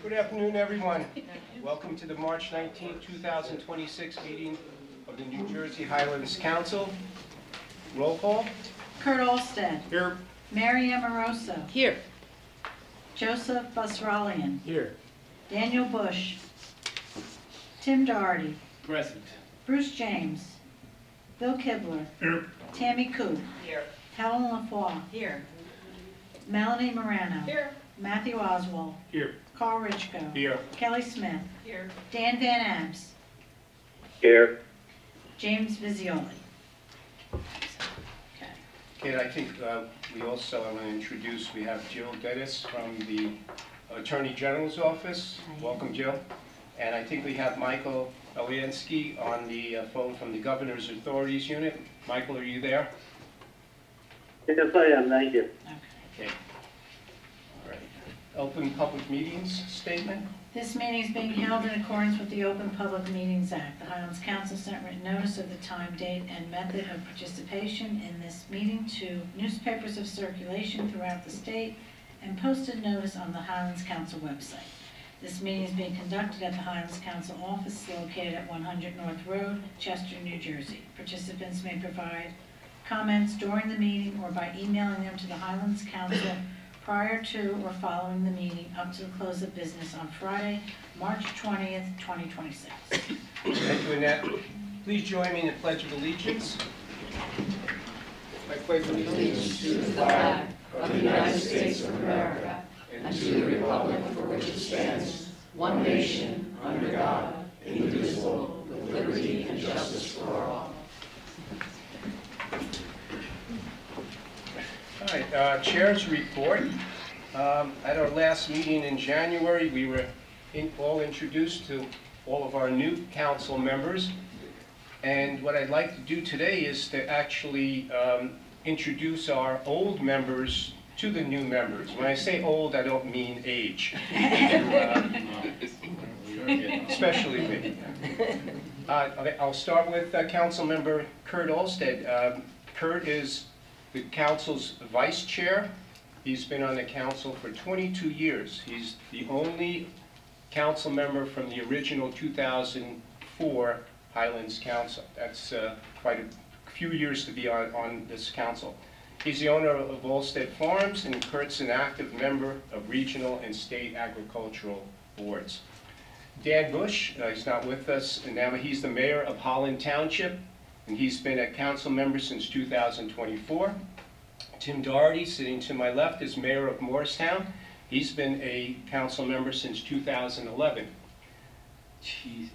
Good afternoon, everyone. Welcome to the March 19, 2026 meeting of the New Jersey Highlands Council. Roll call. Kurt Olstead. Here. Mary Amoroso. Here. Joseph Busralian. Here. Daniel Bush. Tim Doherty. Present. Bruce James. Bill Kibler. Here. Tammy Coop. Here. Helen LaFois. Here. Melanie Morano. Here. Matthew Oswald. Here. Carl Richko. Here. Kelly Smith. Here. Dan Van Abs. Here. James Vizioli. Okay, I think we also, I want to introduce, we have Jill Geddes from the Attorney General's office. Hi. Welcome, Jill. And I think we have Michael Eliansky on the phone from the Governor's Authorities Unit. Michael, are you there? Yes, I am. Thank you. Okay. All right. Open Public Meetings Statement. This meeting is being held in accordance with the Open Public Meetings Act. The Highlands Council sent written notice of the time, date, and method of participation in this meeting to newspapers of circulation throughout the state and posted notice on the Highlands Council website. This meeting is being conducted at the Highlands Council office located at 100 North Road, Chester, New Jersey. Participants may provide comments during the meeting or by emailing them to the Highlands Council prior to or following the meeting up to the close of business on Friday, March 20th, 2026. Thank you, Annette. Please join me in the Pledge of Allegiance. I pledge allegiance to the flag of the United States of America and to the republic for which it stands, one nation, under God, indivisible, with liberty and justice for all. All right, Chair's report. At our last meeting in January, we were all introduced to all of our new council members. And what I'd like to do today is to actually introduce our old members to the new members. When I say old, I don't mean age, especially me. Okay, I'll start with Council Member Kurt Olstead. Kurt is the council's vice chair. He's been on the council for 22 years. He's the only council member from the original 2004 Highlands Council. That's quite a few years to be on this council. He's the owner of Olstead Farms, and Kurt's an active member of regional and state agricultural boards. Dan Bush, he's not with us, and now he's the mayor of Holland Township, and he's been a council member since 2024. Tim Doherty, sitting to my left, is mayor of Morristown. He's been a council member since 2011. Jesus.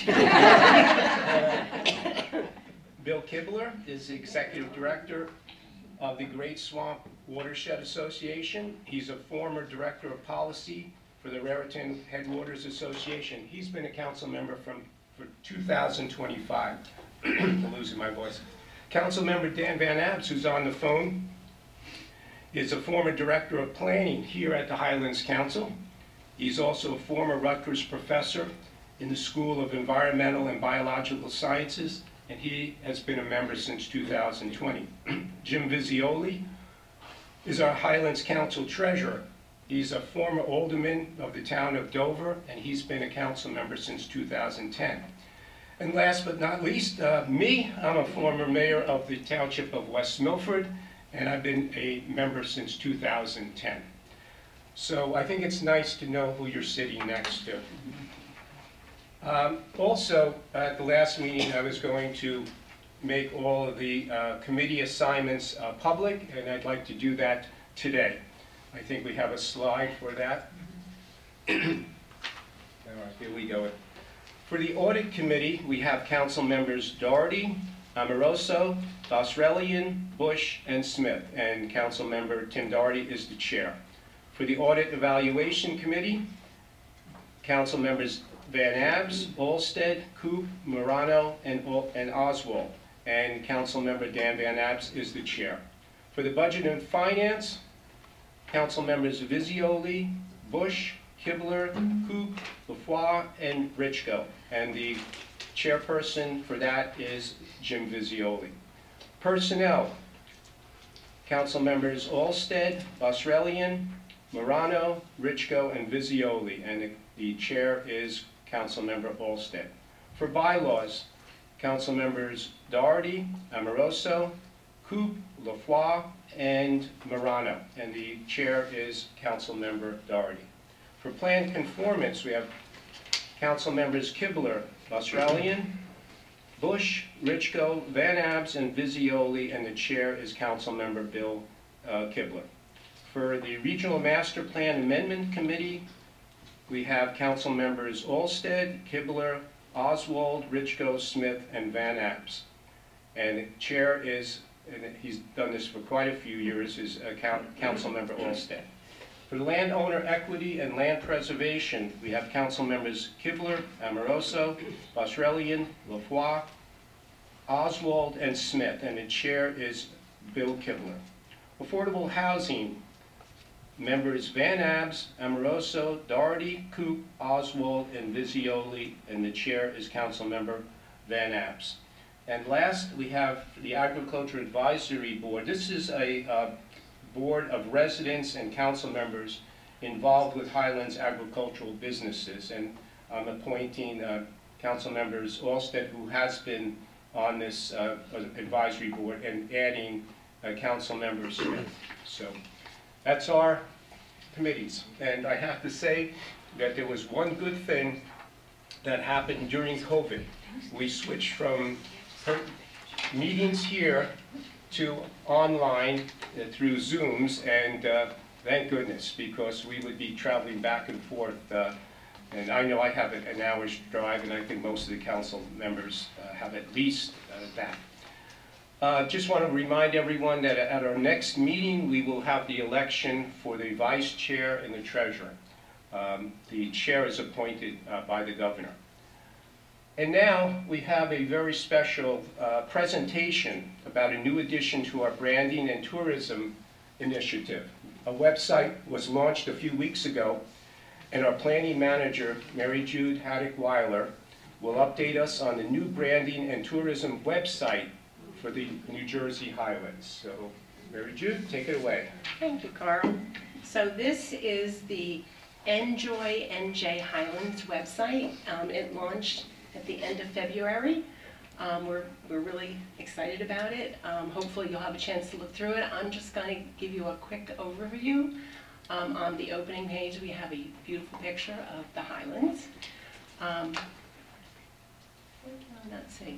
Bill Kibler is the executive director of the Great Swamp Watershed Association. He's a former director of policy for the Raritan Headwaters Association. He's been a council member for 2025. I'm losing my voice. Council member Dan Van Abs, who's on the phone, is a former director of planning here at the Highlands Council. He's also a former Rutgers professor in the School of Environmental and Biological Sciences, and he has been a member since 2020. Jim Vizioli is our Highlands Council treasurer. He's a former alderman of the town of Dover, and he's been a council member since 2010. And last but not least, me. I'm a former mayor of the township of West Milford, and I've been a member since 2010. So I think it's nice to know who you're sitting next to. Also, at the last meeting, I was going to make all of the committee assignments public, and I'd like to do that today. I think we have a slide for that. All right, here we go. For the audit committee, we have council members Doherty, Amoroso, Busralian, Bush, and Smith, and council member Tim Doherty is the chair. For the audit evaluation committee, council members Van Abs, Olstead, Coop, Morano, and Oswald, and council member Dan Van Abs is the chair. For the budget and finance, council members Vizioli, Bush, Kibler, Coop, LaFois, and Richko, and the chairperson for that is Jim Vizioli. Personnel, council members Olstead, Busralian, Morano, Richko, and Visioli, and the chair is Councilmember Olsted. For bylaws, Council members Doherty, Amoroso, Coop, Lafroy, and Morano, and the chair is Councilmember Doherty. For plan conformance, we have Council members Kibler, Australian, Bush, Richko, Van Abs, and Visioli, and the chair is Councilmember Bill Kibler. For the Regional Master Plan Amendment Committee, we have Council members Olsted, Kibler, Oswald, Richko, Smith, and Van Abs. And the chair is, and he's done this for quite a few years, is Councilmember Olsted. For the landowner equity and land preservation, we have council members Kibler, Amoroso, Australian, Lafroy, Oswald, and Smith, and the chair is Bill Kibler. Affordable housing, members Van Abs, Amoroso, Doherty, Coop, Oswald, and Visioli, and the chair is Councilmember Van Abs. And last, we have the Agriculture Advisory Board. This is a board of residents and council members involved with Highlands agricultural businesses. And I'm appointing council members Olsted, who has been on this advisory board, and adding council member Smith. So that's our committees. And I have to say that there was one good thing that happened during COVID. We switched from meetings here to online through Zooms, and thank goodness, because we would be traveling back and forth. And I know I have an hour's drive, and I think most of the council members have at least that. Just want to remind everyone that at our next meeting, we will have the election for the vice chair and the treasurer. The chair is appointed by the governor. And now we have a very special presentation about a new addition to our branding and tourism initiative. A website was launched a few weeks ago, and our planning manager, Mary Jude Haddock-Weiler, will update us on the new branding and tourism website for the New Jersey Highlands. So, Mary Jude, take it away. Thank you, Carl. So this is the Enjoy NJ Highlands website. It launched at the end of February. We're really excited about it. Hopefully you'll have a chance to look through it. I'm just going to give you a quick overview. On the opening page, we have a beautiful picture of the Highlands. Let's see.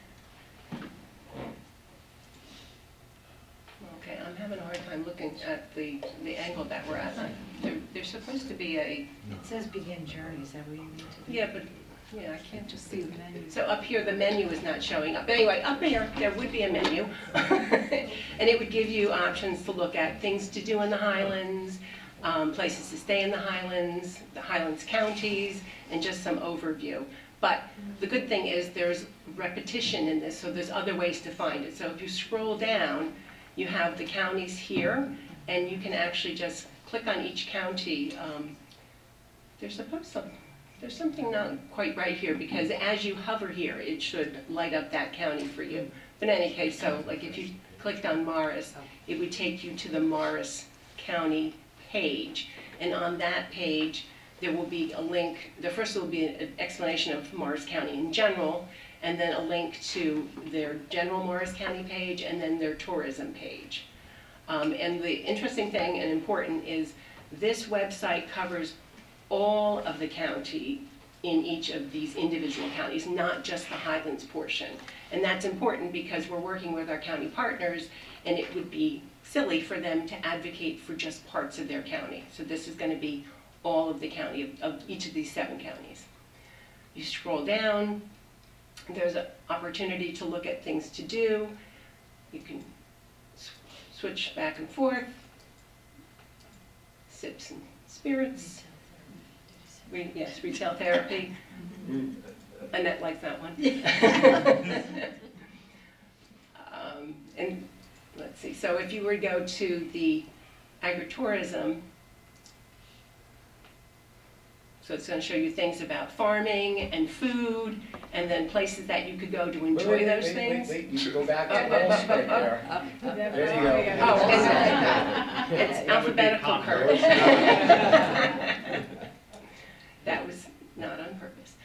Okay, I'm having a hard time looking at the angle that we're at. There's supposed to be a... It says begin journey, is that where you need to be? Yeah, but I can't just see the menu. So up here, the menu is not showing up. But anyway, up there would be a menu. And it would give you options to look at things to do in the Highlands, places to stay in the Highlands counties, and just some overview. But the good thing is there's repetition in this, so there's other ways to find it. So if you scroll down, you have the counties here, and you can actually just click on each county. There's something not quite right here, because as you hover here, it should light up that county for you. But in any case, so like if you clicked on Morris, it would take you to the Morris County page. And on that page, there will be a link. First will be an explanation of Morris County in general, and then a link to their general Morris County page, and then their tourism page. And the interesting thing and important is this website covers all of the county in each of these individual counties, not just the Highlands portion. And that's important because we're working with our county partners, and it would be silly for them to advocate for just parts of their county. So this is going to be all of the county, of each of these 7 counties. You scroll down, there's an opportunity to look at things to do. You can switch back and forth, sips and spirits. Yes, retail therapy. Annette likes that one. And let's see, so if you were to go to the agritourism So it's going to show you things about farming and food, and then places that you could go to enjoy those things. Wait, you should go back to the whole spec there. There you go. Oh, it's alphabetical, Kurt. That was not on purpose.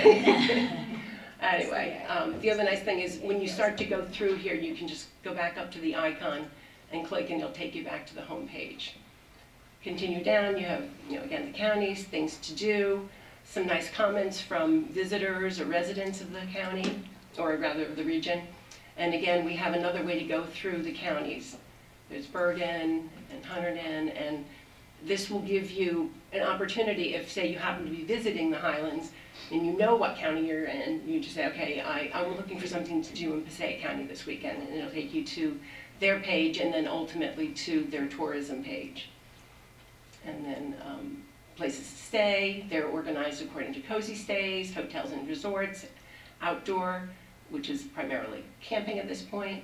Anyway, the other nice thing is when you start to go through here, you can just go back up to the icon and click, and it'll take you back to the home page. Continue down, you have, again, the counties, things to do, some nice comments from visitors or residents of the county, or rather of the region. And again, we have another way to go through the counties. There's Bergen and Hunterdon, and this will give you an opportunity if, say, you happen to be visiting the Highlands and you know what county you're in, you just say, okay, I'm looking for something to do in Passaic County this weekend, and it'll take you to their page and then ultimately to their tourism page. And then places to stay, they're organized according to cozy stays, hotels and resorts, outdoor, which is primarily camping at this point,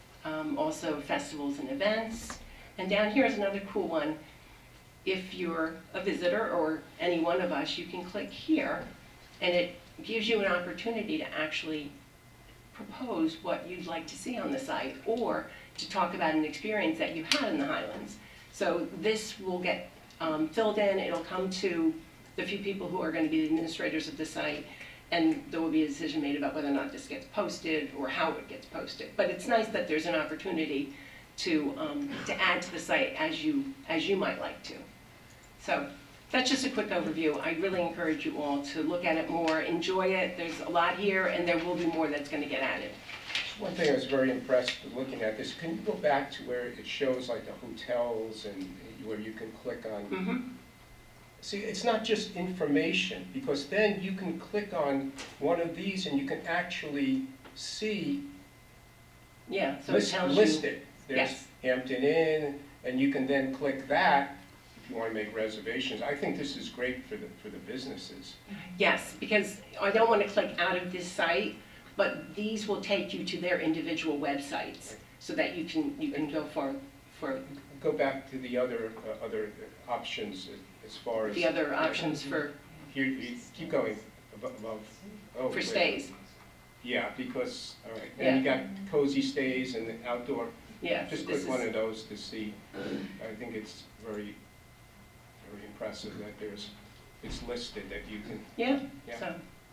also festivals and events. And down here is another cool one. If you're a visitor or any one of us, you can click here, and it gives you an opportunity to actually propose what you'd like to see on the site, or to talk about an experience that you had in the Highlands. So this will get filled in, it'll come to the few people who are going to be the administrators of the site, and there will be a decision made about whether or not this gets posted or how it gets posted. But it's nice that there's an opportunity to add to the site as you might like to. So that's just a quick overview. I really encourage you all to look at it more, enjoy it. There's a lot here, and there will be more that's going to get added. One thing I was very impressed with looking at this, can you go back to where it shows like the hotels and where you can click on? Mm-hmm. See, it's not just information, because then you can click on one of these and you can actually see Yeah, so it tells you. listed. There's Yes. Hampton Inn, and you can then click that if you want to make reservations. I think this is great for the businesses. Yes, because I don't want to click out of this site, but these will take you to their individual websites so that you can go for Go back to the other options as far as the other options for here. You keep going above. Oh, for wait. stays. Yeah, because all right. Yeah. And you got cozy stays and the outdoor. Yeah, Just this click one is, of those to see. I think it's very, very impressive that it's listed that you can. yeah. Yeah.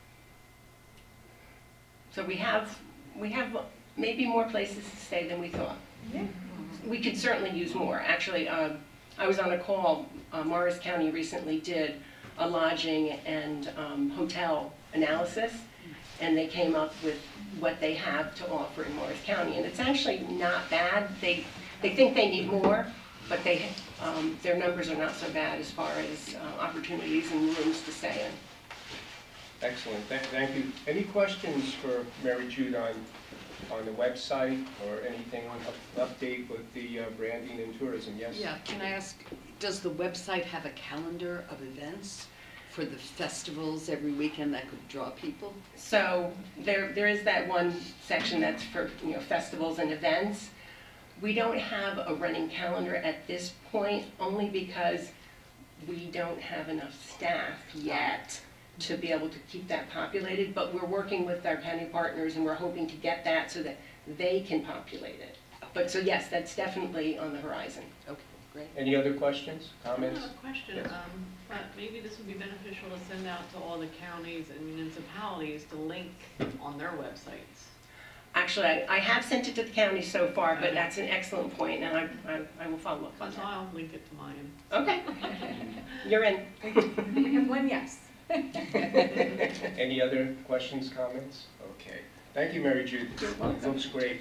So we have maybe more places to stay than we thought. Yeah. We could certainly use more. Actually, I was on a call. Morris County recently did a lodging and hotel analysis, and they came up with what they have to offer in Morris County, and it's actually not bad. They think they need more, but their numbers are not so bad as far as opportunities and rooms to stay in. Excellent, thank you. Any questions for Mary Jude on the website or anything, update with the branding and tourism? Yes? Yeah, can I ask, does the website have a calendar of events for the festivals every weekend that could draw people? So there is that one section that's for festivals and events. We don't have a running calendar at this point, only because we don't have enough staff yet to be able to keep that populated, but we're working with our county partners and we're hoping to get that so that they can populate it. But so yes, that's definitely on the horizon. Okay, great. Any other questions, I comments? have a question, Yes. but maybe this would be beneficial to send out to all the counties and municipalities to link on their websites. Actually, I have sent it to the county so far, but that's an excellent point, and I will follow up on So that. I'll link it to mine. Okay, you're in. We have one yes. Any other questions, comments? Okay. Thank you, Mary Jude. It looks great.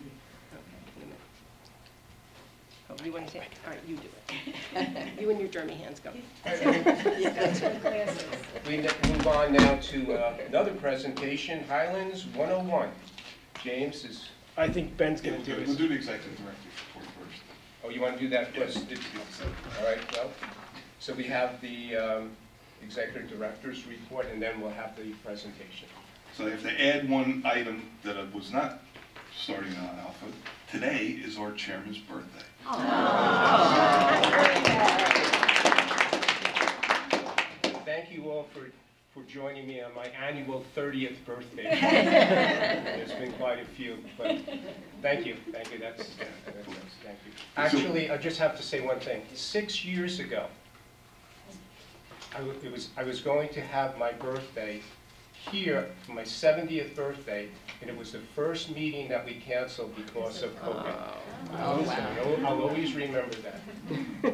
Oh, you want to say it? All right, you do it. You and your German hands go. We move on now to another presentation, Highlands 101. James is, I think Ben's going to do We'll his. do the executive director's report first. oh, you want to do that first? All right, well, so we have the executive director's report, and then we'll have the presentation. So I have to add one item that was not starting on Alpha. Today is our chairman's birthday. Thank thank you all for joining me on my annual 30th birthday. There's been quite a few, but thank you, thank you, thank you. Actually, I just have to say one thing. 6 years ago, I was going to have my birthday here for my 70th birthday, and it was the first meeting that we canceled because of COVID. I'll always remember that.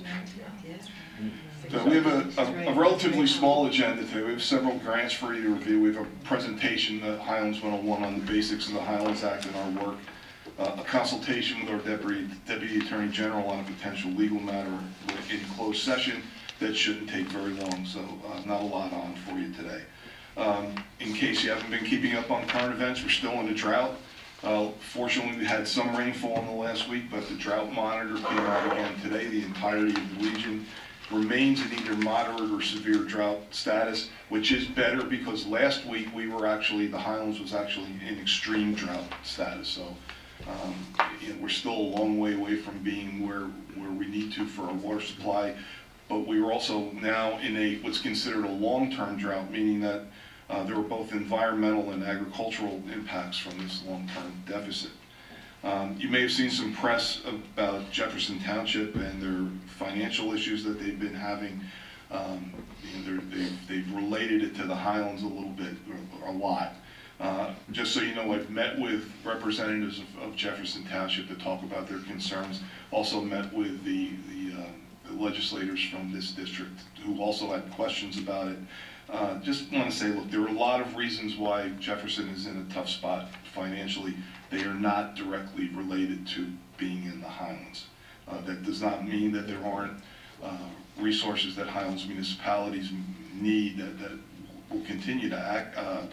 So we have a relatively small agenda today. We have several grants for you to review. We have a presentation, Highlands 101, on the basics of the Highlands Act and our work, a consultation with our Deputy Attorney General on a potential legal matter in closed session that shouldn't take very long, so not a lot on for you today. In case you haven't been keeping up on current events, we're still in a drought. Fortunately, we had some rainfall in the last week, but the drought monitor came out again today. The entirety of the region remains in either moderate or severe drought status, which is better because last week the Highlands was actually in extreme drought status. So we're still a long way away from being where we need to for our water supply. But we were also now in what's considered a long-term drought, meaning that there were both environmental and agricultural impacts from this long-term deficit. You may have seen some press about Jefferson Township and their financial issues that they've been having. They've related it to the Highlands a little bit, or a lot. Just so you know, I've met with representatives of Jefferson Township to talk about their concerns. Also met with the legislators from this district who also had questions about it. Just want to say, look, there are a lot of reasons why Jefferson is in a tough spot financially. They are not directly related to being in the Highlands. That does not mean that there aren't resources that Highlands municipalities need that will continue to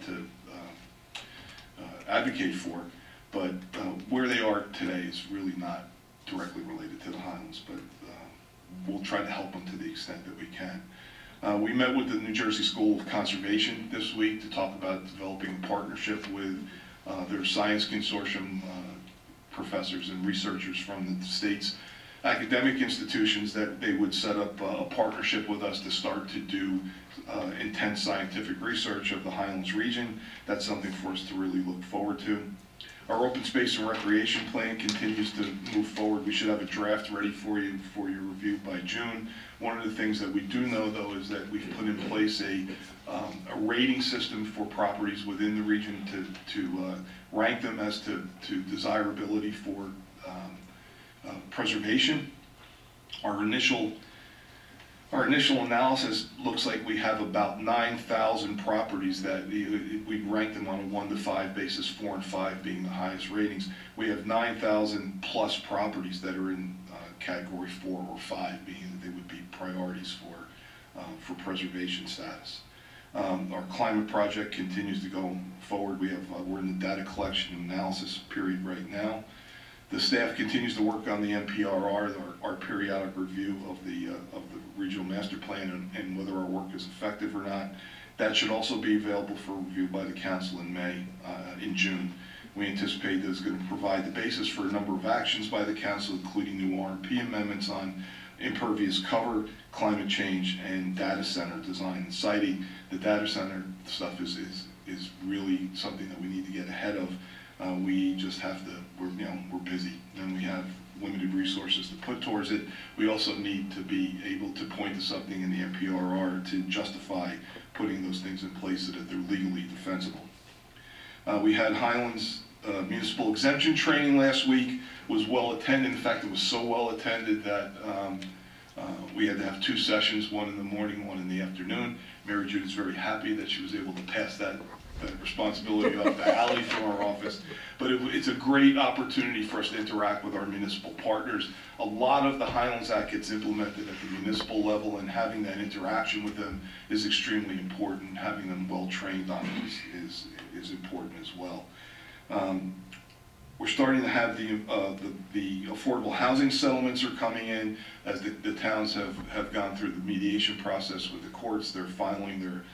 advocate for, but where they are today is really not directly related to the Highlands, but we'll try to help them to the extent that we can. We met with the New Jersey School of Conservation this week to talk about developing a partnership with their science consortium professors and researchers from the state's academic institutions, that they would set up a partnership with us to start to do intense scientific research of the Highlands region. That's something for us to really look forward to. Our open space and recreation plan continues to move forward. We should have a draft ready for you for your review by June. One of the things that we do know, though, is that we've put in place a rating system for properties within the region to rank them as to desirability for preservation. Our initial analysis looks like we have about 9,000 properties that we rank them on a 1 to 5 basis, 4 and 5 being the highest ratings. We have 9,000 plus properties that are in category 4 or 5, being that they would be priorities for preservation status. Our climate project continues to go forward. We're in the data collection and analysis period right now. The staff continues to work on the NPRR, our periodic review of the regional master plan and whether our work is effective or not. That should also be available for review by the council in June. We anticipate that it's going to provide the basis for a number of actions by the council, including new RMP amendments on impervious cover, climate change, and data center design and siting. The data center stuff is really something that we need to get ahead of. We just have to, we're busy and we have limited resources to put towards it. We also need to be able to point to something in the NPRR to justify putting those things in place so that they're legally defensible. We had Highlands municipal exemption training last week. Was well attended. In fact, it was so well attended that we had to have 2 sessions, one in the morning, one in the afternoon. Mary Judith's very happy that she was able to pass that responsibility off to Allie from our office. But it's a great opportunity for us to interact with our municipal partners. A lot of the Highlands Act gets implemented at the municipal level, and having that interaction with them is extremely important. Having them well trained on it is important as well. We're starting to have the affordable housing settlements are coming in as the towns have gone through the mediation process with the courts. They're filing their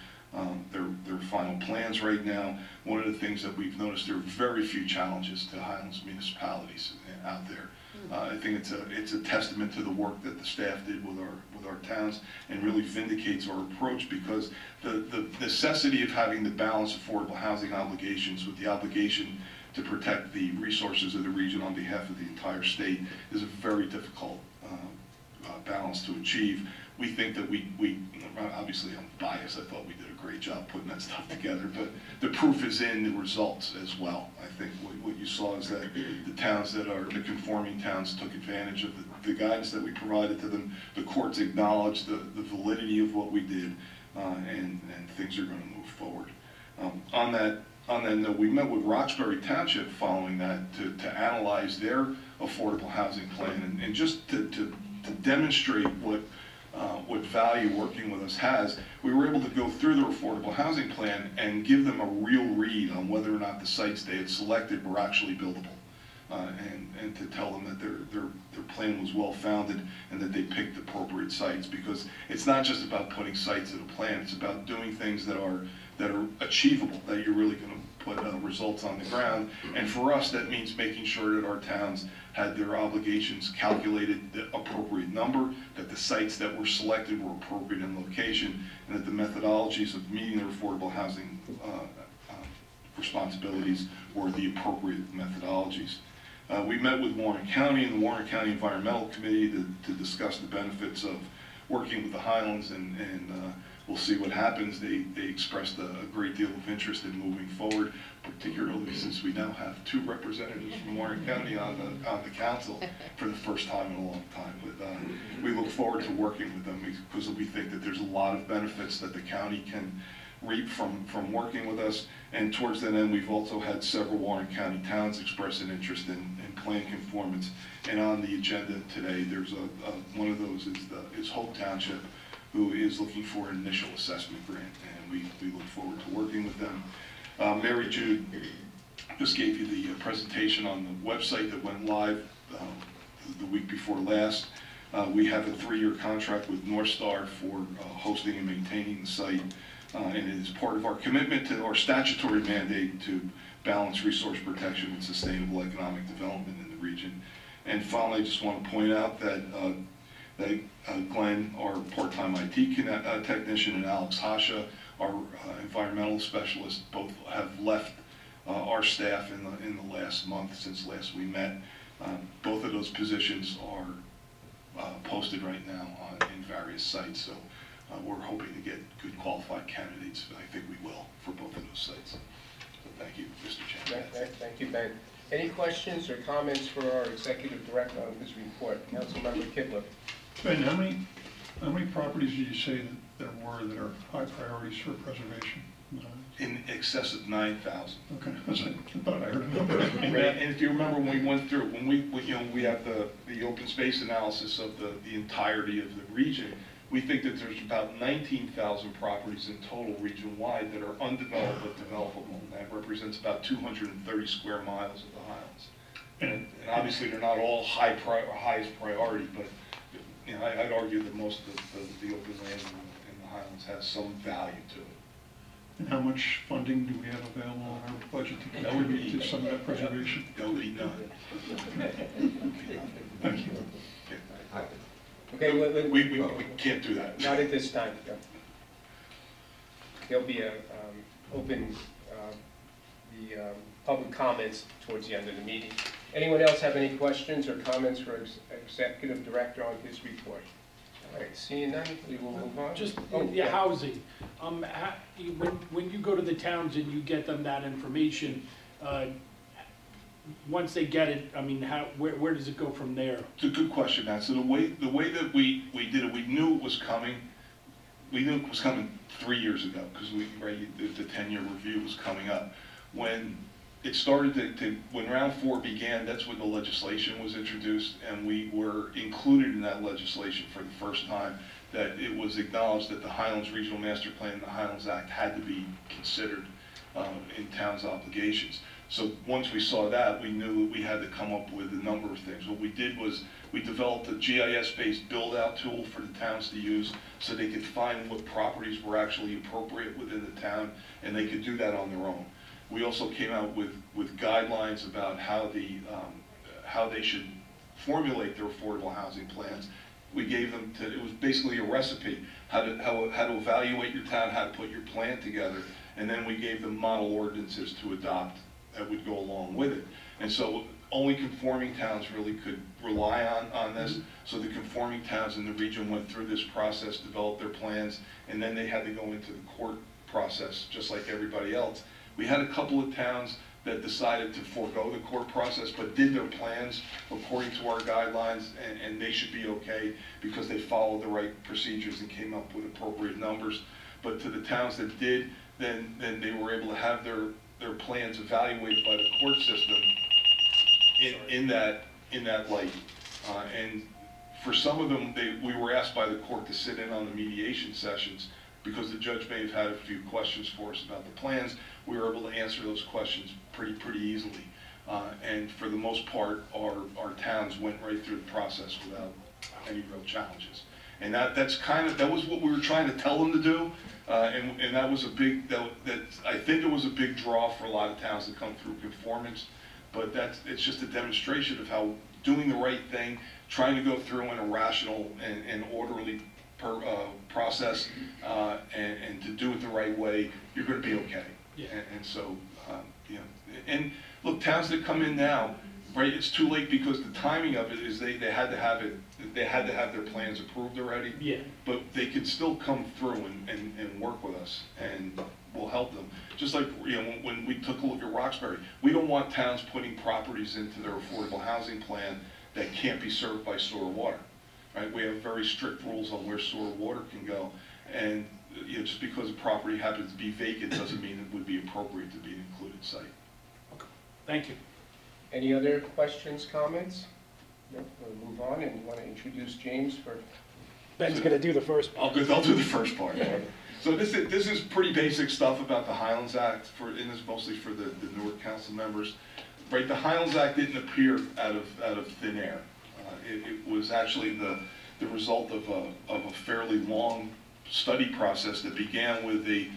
final plans right now. One of the things that we've noticed, there are very few challenges to Highlands municipalities out there. I think it's a testament to the work that the staff did with with our towns and really vindicates our approach, because the necessity of having to balance affordable housing obligations with the obligation to protect the resources of the region on behalf of the entire state is a very difficult balance to achieve. We think that we obviously I'm biased, I thought we did a great job putting that stuff together, but the proof is in the results as well. I think what you saw is that the towns that are the conforming towns took advantage of the guidance that we provided to them. The courts acknowledged the validity of what we did, and things are going to move forward. On that note, we met with Roxbury Township following that to analyze their affordable housing plan, and just to demonstrate what value working with us has. We were able to go through their affordable housing plan and give them a real read on whether or not the sites they had selected were actually buildable, and to tell them that their plan was well founded and that they picked appropriate sites, because it's not just about putting sites in a plan, it's about doing things that are achievable, that you're really going to put results on the ground. And for us, that means making sure that our towns had their obligations calculated the appropriate number, that the sites that were selected were appropriate in location, and that the methodologies of meeting their affordable housing responsibilities were the appropriate methodologies. We met with Warren County and the Warren County Environmental Committee to discuss the benefits of working with the Highlands, and we'll see what happens. They expressed a great deal of interest in moving forward, particularly since we now have 2 representatives from Warren County on the council for the first time in a long time. But we look forward to working with them, because we think that there's a lot of benefits that the county can reap from working with us. And towards that end, we've also had several Warren County towns express an interest in plan conformance. And on the agenda today, there's one of those is Hope Township, who is looking for an initial assessment grant, and we look forward to working with them. Mary Jude just gave you the presentation on the website that went live the week before last. We have a 3-year contract with North Star for hosting and maintaining the site, and it is part of our commitment to our statutory mandate to balance resource protection and sustainable economic development in the region. And finally, I just want to point out that Glenn, our part-time IT technician, and Alex Hasha, our environmental specialist, both have left our staff in the last month since last we met. Both of those positions are posted right now in various sites, so we're hoping to get good qualified candidates. I think we will for both of those sites. So thank you, Mr. Chairman. Thank you, Ben. Any questions or comments for our executive director on his report? Councilmember Kibler. Ben, how many properties did you say that there are high priorities for preservation? In excess of 9,000. Okay, I thought I heard a number. Right. And if you remember when we went through, when we have the open space analysis of the entirety of the region, we think that there's about 19,000 properties in total region-wide that are undeveloped but developable. And that represents about 230 square miles of the Highlands. And obviously they're not all highest priority, but I'd argue that most of the open land in the Highlands has some value to it. And how much funding do we have available in our budget to contribute to some of that preservation? That would be none. Thank you. Okay, We can't do that. not at this time. No. There'll be open public comments towards the end of the meeting. Anyone else have any questions or comments for Executive Director on his report? All right, seeing none, we will move on. Just yeah. housing. When you go to the towns and you get them that information, once they get it, I mean, where does it go from there? It's a good question, Matt. So the way that we did it, we knew it was coming. We knew it was coming 3 years ago, because the 10-year review was coming up. When it started when round 4 began, that's when the legislation was introduced, and we were included in that legislation for the first time, that it was acknowledged that the Highlands Regional Master Plan and the Highlands Act had to be considered in towns' obligations. So once we saw that, we knew we had to come up with a number of things. What we did was we developed a GIS-based build-out tool for the towns to use, so they could find what properties were actually appropriate within the town, and they could do that on their own. We also came out with guidelines about how they should formulate their affordable housing plans We gave them it was basically a recipe, how to evaluate your town, how to put your plan together, and then we gave them model ordinances to adopt that would go along with it. And so only conforming towns really could rely on this. So the conforming towns in the region went through this process, developed their plans, and then they had to go into the court process, just like everybody else. We had a couple of towns that decided to forego the court process, but did their plans according to our guidelines, and they should be okay because they followed the right procedures and came up with appropriate numbers. But to the towns that did, then they were able to have their plans evaluated by the court system in that light. And for some of them, we were asked by the court to sit in on the mediation sessions because the judge may have had a few questions for us about the plans. We were able to answer those questions pretty easily. And for the most part, our towns went right through the process without any real challenges. And that was what we were trying to tell them to do. And that was a big, I think it was a big draw for a lot of towns to come through conformance. But it's just a demonstration of how doing the right thing, trying to go through in a rational and orderly process, and to do it the right way, you're going to be okay. Yeah. And so, and look, towns that come in now, right? It's too late because the timing of it is they had to have their plans approved already. Yeah. But they can still come through and work with us, and we'll help them. Just like when we took a look at Roxbury, we don't want towns putting properties into their affordable housing plan that can't be served by sewer water. Right? We have very strict rules on where sewer water can go, and just because a property happens to be vacant doesn't mean it would be appropriate to be an included site. Okay. Thank you. Any other questions, comments? No, we'll move on, and you want to introduce James for... Ben's going to do the first part. I'll do the first part. So this is pretty basic stuff about the Highlands Act, and this is mostly for the Newark Council members. Right, the Highlands Act didn't appear out of thin air. It was actually the result of a fairly long study process that began with a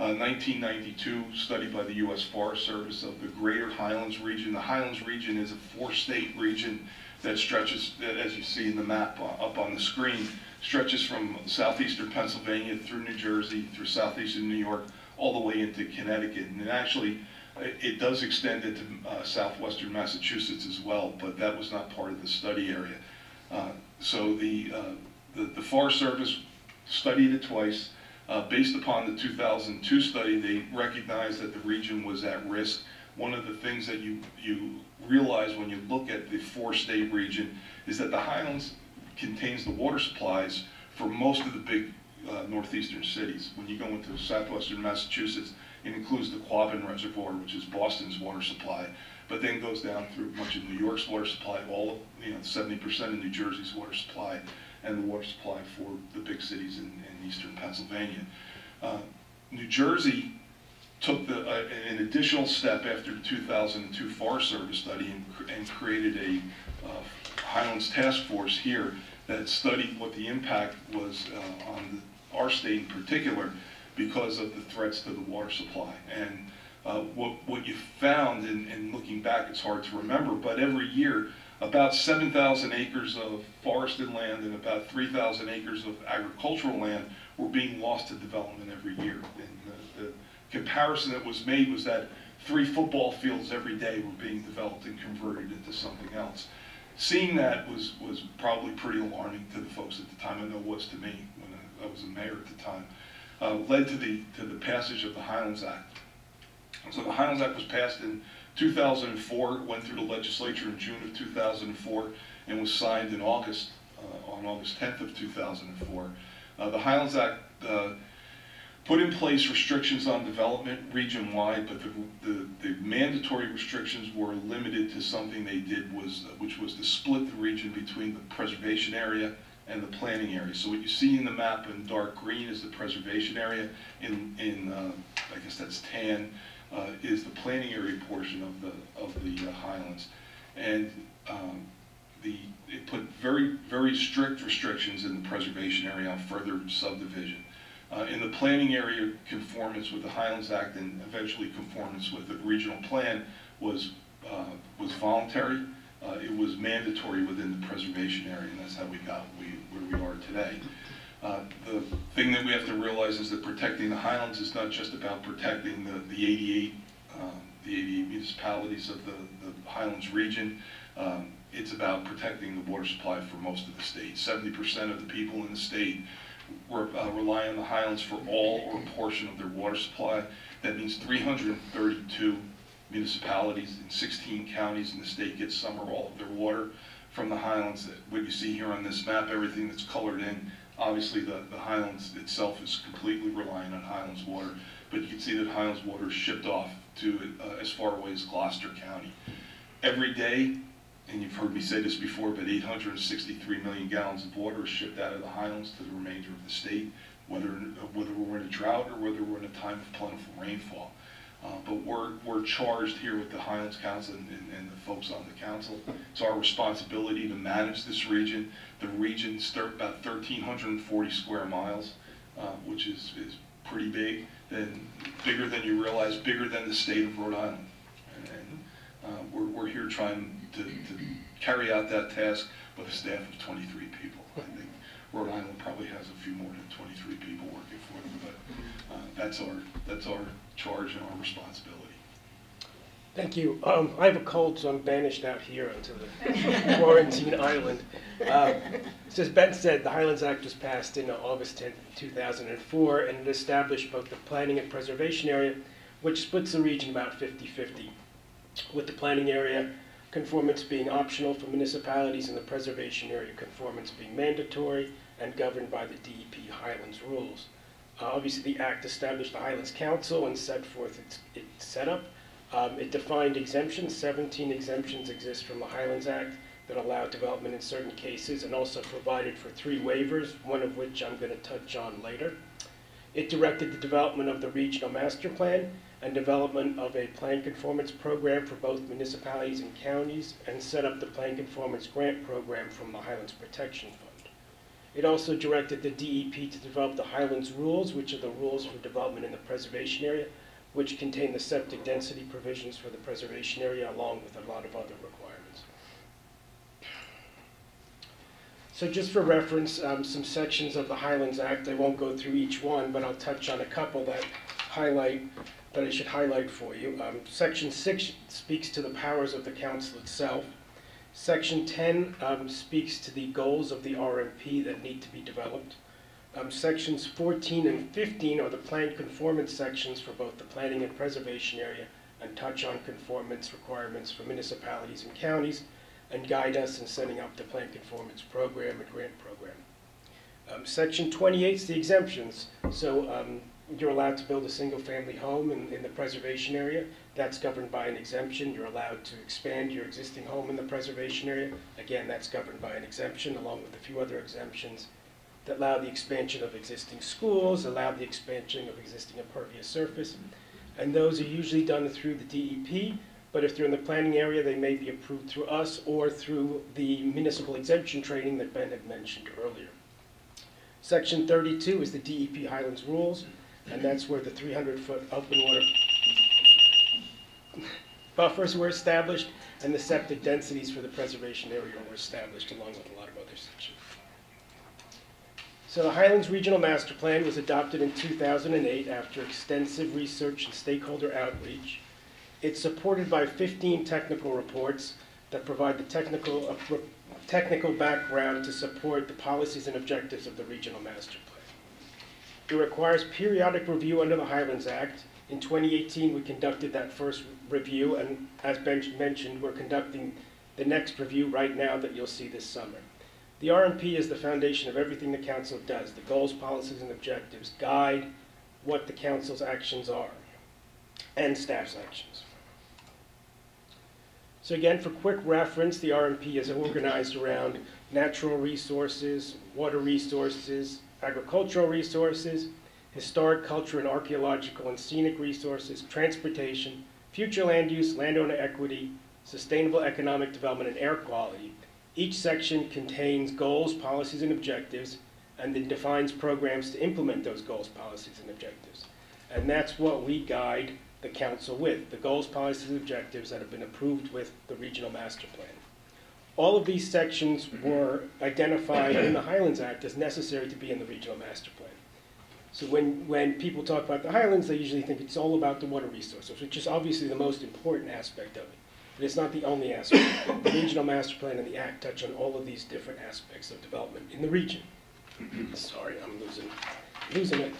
1992 study by the U.S. Forest Service of the Greater Highlands region. The Highlands region is a 4-state region that stretches, as you see in the map up on the screen, stretches from southeastern Pennsylvania through New Jersey, through southeastern New York, all the way into Connecticut. And actually, it does extend into southwestern Massachusetts as well, but that was not part of the study area. So the Forest Service studied it twice. Based upon the 2002 study, they recognized that the region was at risk. One of the things that you realize when you look at the 4-state region is that the Highlands contains the water supplies for most of the big northeastern cities. When you go into southwestern Massachusetts, it includes the Quabbin Reservoir, which is Boston's water supply, but then goes down through much of New York's water supply, all of 70% of New Jersey's water supply, and the water supply for the big cities in eastern Pennsylvania. New Jersey took an additional step after the 2002 Forest Service study and created a Highlands Task Force here that studied what the impact was on our state in particular because of the threats to the water supply. And what you found, in looking back, it's hard to remember, but every year about 7,000 acres of forested land and about 3,000 acres of agricultural land were being lost to development every year. And the comparison that was made was that 3 football fields every day were being developed and converted into something else. Seeing that was probably pretty alarming to the folks at the time. I know it was to me when I was a mayor at the time. Led to the passage of the Highlands Act. So the Highlands Act was passed in 2004, went through the legislature in June of 2004, and was signed in August, on August 10th of 2004. The Highlands Act put in place restrictions on development region-wide, but the mandatory restrictions were limited to something they did, which was to split the region between the preservation area and the planning area. So what you see in the map in dark green is the preservation area. I guess that's tan, is the planning area portion of the Highlands. And it put very, very strict restrictions in the preservation area on further subdivision. In the planning area, conformance with the Highlands Act and eventually conformance with the regional plan was voluntary. It was mandatory within the preservation area, and that's how we got where we are today. The thing that we have to realize is that protecting the Highlands is not just about protecting the 88 municipalities of the Highlands region. It's about protecting the water supply for most of the state. 70% of the people in the state rely on the Highlands for all or a portion of their water supply. That means 332 municipalities in 16 counties in the state get some or all of their water from the Highlands. What you see here on this map, everything that's colored in, obviously the Highlands itself is completely reliant on Highlands water, but you can see that Highlands water is shipped off to as far away as Gloucester County. Every day, and you've heard me say this before, but 863 million gallons of water is shipped out of the Highlands to the remainder of the state, whether we're in a drought or whether we're in a time of plentiful rainfall. But we're charged here with the Highlands Council and the folks on the council. It's our responsibility to manage this region. The region's about 1,340 square miles, which is pretty big, and bigger than you realize, bigger than the state of Rhode Island. And we're here trying to carry out that task with a staff of 23 people. I think Rhode Island probably has a few more than 23 people working for them, but that's our charge and our responsibility. Thank you. I have a cold, so I'm banished out here onto the quarantine island. So as Ben said, the Highlands Act was passed in August 10th, 2004, and it established both the planning and preservation area, which splits the region about 50-50, with the planning area conformance being optional for municipalities and the preservation area conformance being mandatory and governed by the DEP Highlands rules. Obviously, the Act established the Highlands Council and set forth its setup. It defined exemptions. 17 exemptions exist from the Highlands Act that allow development in certain cases, and also provided for 3 waivers, one of which I'm going to touch on later. It directed the development of the regional master plan and development of a plan conformance program for both municipalities and counties, and set up the plan conformance grant program from the Highlands Protection Fund. It also directed the DEP to develop the Highlands rules, which are the rules for development in the preservation area, which contain the septic density provisions for the preservation area, along with a lot of other requirements. So just for reference, some sections of the Highlands Act, I won't go through each one, but I'll touch on a couple that I should highlight for you. Section 6 speaks to the powers of the council itself. Section 10 speaks to the goals of the RMP that need to be developed. Sections 14 and 15 are the plan conformance sections for both the planning and preservation area, and touch on conformance requirements for municipalities and counties, and guide us in setting up the plan conformance program and grant program. Section 28 is the exemptions. So you're allowed to build a single-family home in the preservation area. That's governed by an exemption. You're allowed to expand your existing home in the preservation area. Again, that's governed by an exemption, along with a few other exemptions that allow the expansion of existing schools, allow the expansion of existing impervious surface. And those are usually done through the DEP, but if they're in the planning area, they may be approved through us or through the municipal exemption training that Ben had mentioned earlier. Section 32 is the DEP Highlands rules, and that's where the 300-foot open water buffers were established, and the septic densities for the preservation area were established, along with a lot of other sections. So the Highlands Regional Master Plan was adopted in 2008 after extensive research and stakeholder outreach. It's supported by 15 technical reports that provide the technical background to support the policies and objectives of the Regional Master Plan. It requires periodic review under the Highlands Act. In 2018, we conducted that first review, and as Ben mentioned, we're conducting the next review right now that you'll see this summer. The RMP is the foundation of everything the council does. The goals, policies, and objectives guide what the council's actions are, and staff's actions. So again, for quick reference, the RMP is organized around natural resources, water resources, agricultural resources, historic, cultural, and archaeological and scenic resources, transportation, future land use, landowner equity, sustainable economic development, and air quality. Each section contains goals, policies, and objectives, and then defines programs to implement those goals, policies, and objectives. And that's what we guide the council with, the goals, policies, and objectives that have been approved with the Regional Master Plan. All of these sections were identified in the Highlands Act as necessary to be in the regional master plan. So when people talk about the Highlands, they usually think it's all about the water resources, which is obviously the most important aspect of it. But it's not the only aspect. The regional master plan and the Act touch on all of these different aspects of development in the region. Sorry, I'm losing it.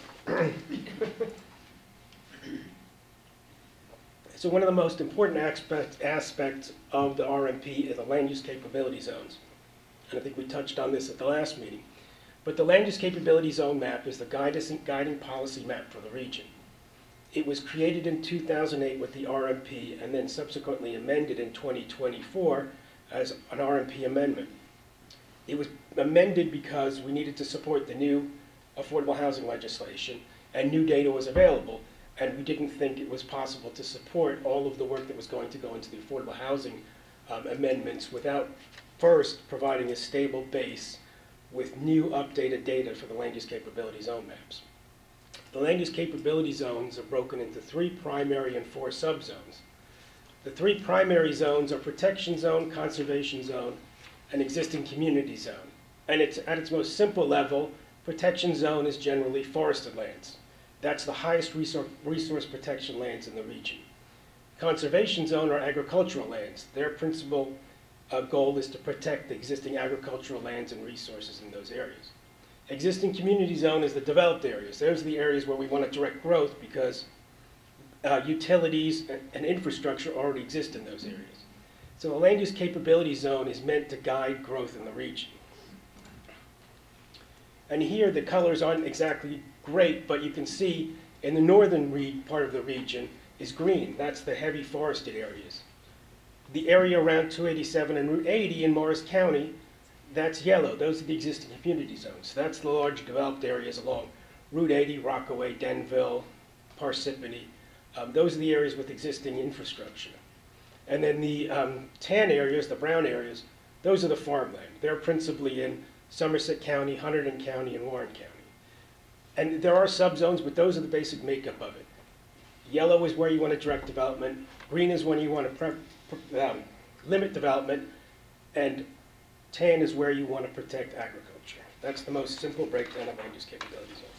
So one of the most important aspects of the RMP is the land use capability zones. And I think we touched on this at the last meeting. But the land use capability zone map is the guiding policy map for the region. It was created in 2008 with the RMP and then subsequently amended in 2024 as an RMP amendment. It was amended because we needed to support the new affordable housing legislation and new data was available, and we didn't think it was possible to support all of the work that was going to go into the affordable housing amendments without first providing a stable base with new updated data for the land use capability zone maps. The land use capability zones are broken into 3 primary and 4 subzones. The 3 primary zones are protection zone, conservation zone, and existing community zone. And it's at its most simple level, protection zone is generally forested lands. That's the highest resource protection lands in the region. Conservation zone are agricultural lands. Their principal goal is to protect the existing agricultural lands and resources in those areas. Existing community zone is the developed areas. Those are the areas where we want to direct growth because utilities and infrastructure already exist in those areas. So a land use capability zone is meant to guide growth in the region. And here the colors aren't exactly great, but you can see in the northern part of the region is green. That's the heavy forested areas. The area around 287 and Route 80 in Morris County, that's yellow. Those are the existing community zones. That's the large developed areas along Route 80, Rockaway, Denville, Parsippany. Those are the areas with existing infrastructure. And then the tan areas, the brown areas, those are the farmland. They're principally in Somerset County, Hunterdon County, and Warren County. And there are subzones, but those are the basic makeup of it. Yellow is where you want to direct development. Green is when you want to limit development. And tan is where you want to protect agriculture. That's the most simple breakdown of land use capability zones.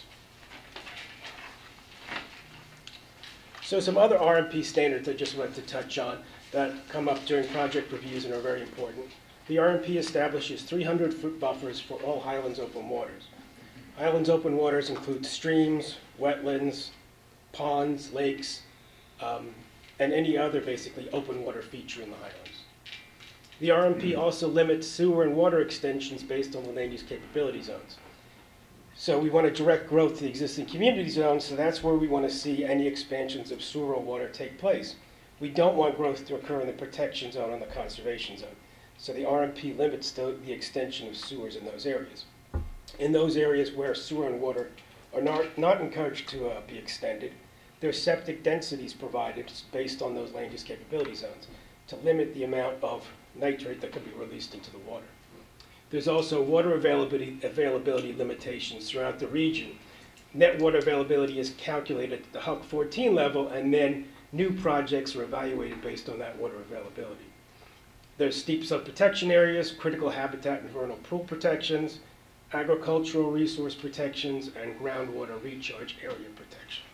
So some other RMP standards I just wanted to touch on that come up during project reviews and are very important. The RMP establishes 300-foot buffers for all Highlands open waters. Highlands open waters include streams, wetlands, ponds, lakes, and any other basically open water feature in the Highlands. The RMP also limits sewer and water extensions based on the land use capability zones. So we want to direct growth to the existing community zones, so that's where we want to see any expansions of sewer or water take place. We don't want growth to occur in the protection zone and the conservation zone. So the RMP limits the extension of sewers in those areas. In those areas where sewer and water are not encouraged to be extended, there's septic densities provided based on those land use capability zones to limit the amount of nitrate that could be released into the water. There's also water availability limitations throughout the region. Net water availability is calculated at the HUC 14 level, and then new projects are evaluated based on that water availability. There's steep subprotection areas, critical habitat and vernal pool protections, agricultural resource protections, and groundwater recharge area protections.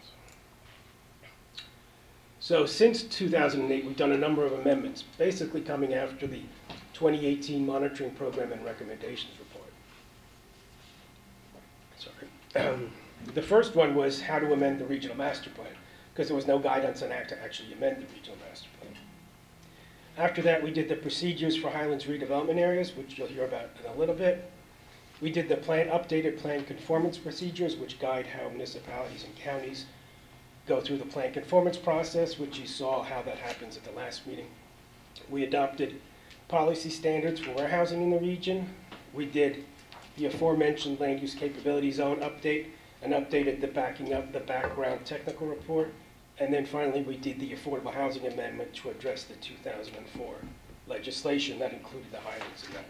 So since 2008, we've done a number of amendments, basically coming after the 2018 Monitoring Program and Recommendations Report. Sorry. The first one was how to amend the Regional Master Plan, because there was no guidance on how to actually amend the Regional Master Plan. After that, we did the procedures for Highlands redevelopment areas, which you'll hear about in a little bit. We did the updated plan conformance procedures, which guide how municipalities and counties go through the plan conformance process, which you saw how that happens at the last meeting. We adopted policy standards for warehousing in the region. We did the aforementioned land use capability zone update and updated the background technical report. And then finally, we did the affordable housing amendment to address the 2004 legislation that included the Highlands in that.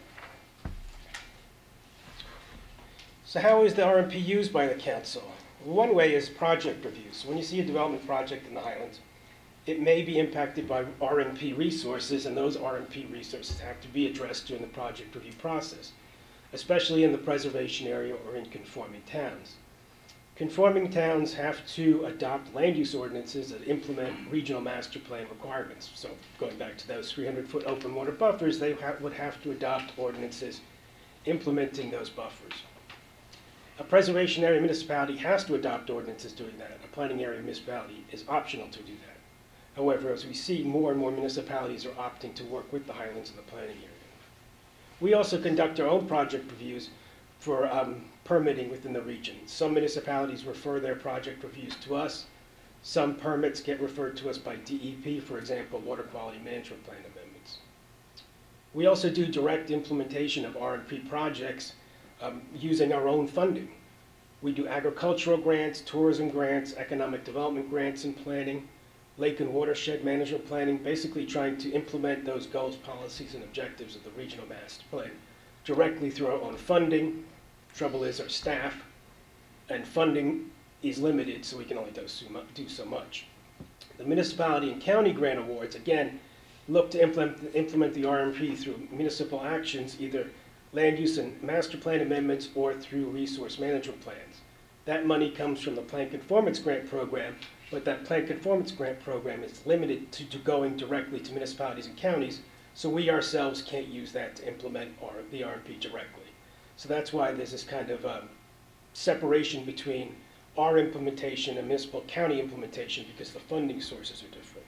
So how is the RMP used by the council? One way is project reviews. So when you see a development project in the Highlands, it may be impacted by RMP resources, and those RMP resources have to be addressed during the project review process, especially in the preservation area or in conforming towns. Conforming towns have to adopt land use ordinances that implement regional master plan requirements. So going back to those 300-foot open water buffers, they would have to adopt ordinances implementing those buffers. A preservation area municipality has to adopt ordinances doing that. A planning area municipality is optional to do that. However, as we see, more and more municipalities are opting to work with the Highlands in the planning area. We also conduct our own project reviews for permitting within the region. Some municipalities refer their project reviews to us. Some permits get referred to us by DEP, for example, water quality management plan amendments. We also do direct implementation of RMP projects using our own funding. We do agricultural grants, tourism grants, economic development grants and planning, lake and watershed management planning, basically trying to implement those goals, policies, and objectives of the regional master plan directly through our own funding. Trouble is our staff and funding is limited, so we can only do so much. The municipality and county grant awards, again, look to implement the RMP through municipal actions, either land use and master plan amendments or through resource management plans. That money comes from the Plan Conformance Grant Program, but that Plan Conformance Grant Program is limited to going directly to municipalities and counties, so we ourselves can't use that to implement the RMP directly. So that's why there's this kind of separation between our implementation and municipal county implementation, because the funding sources are different.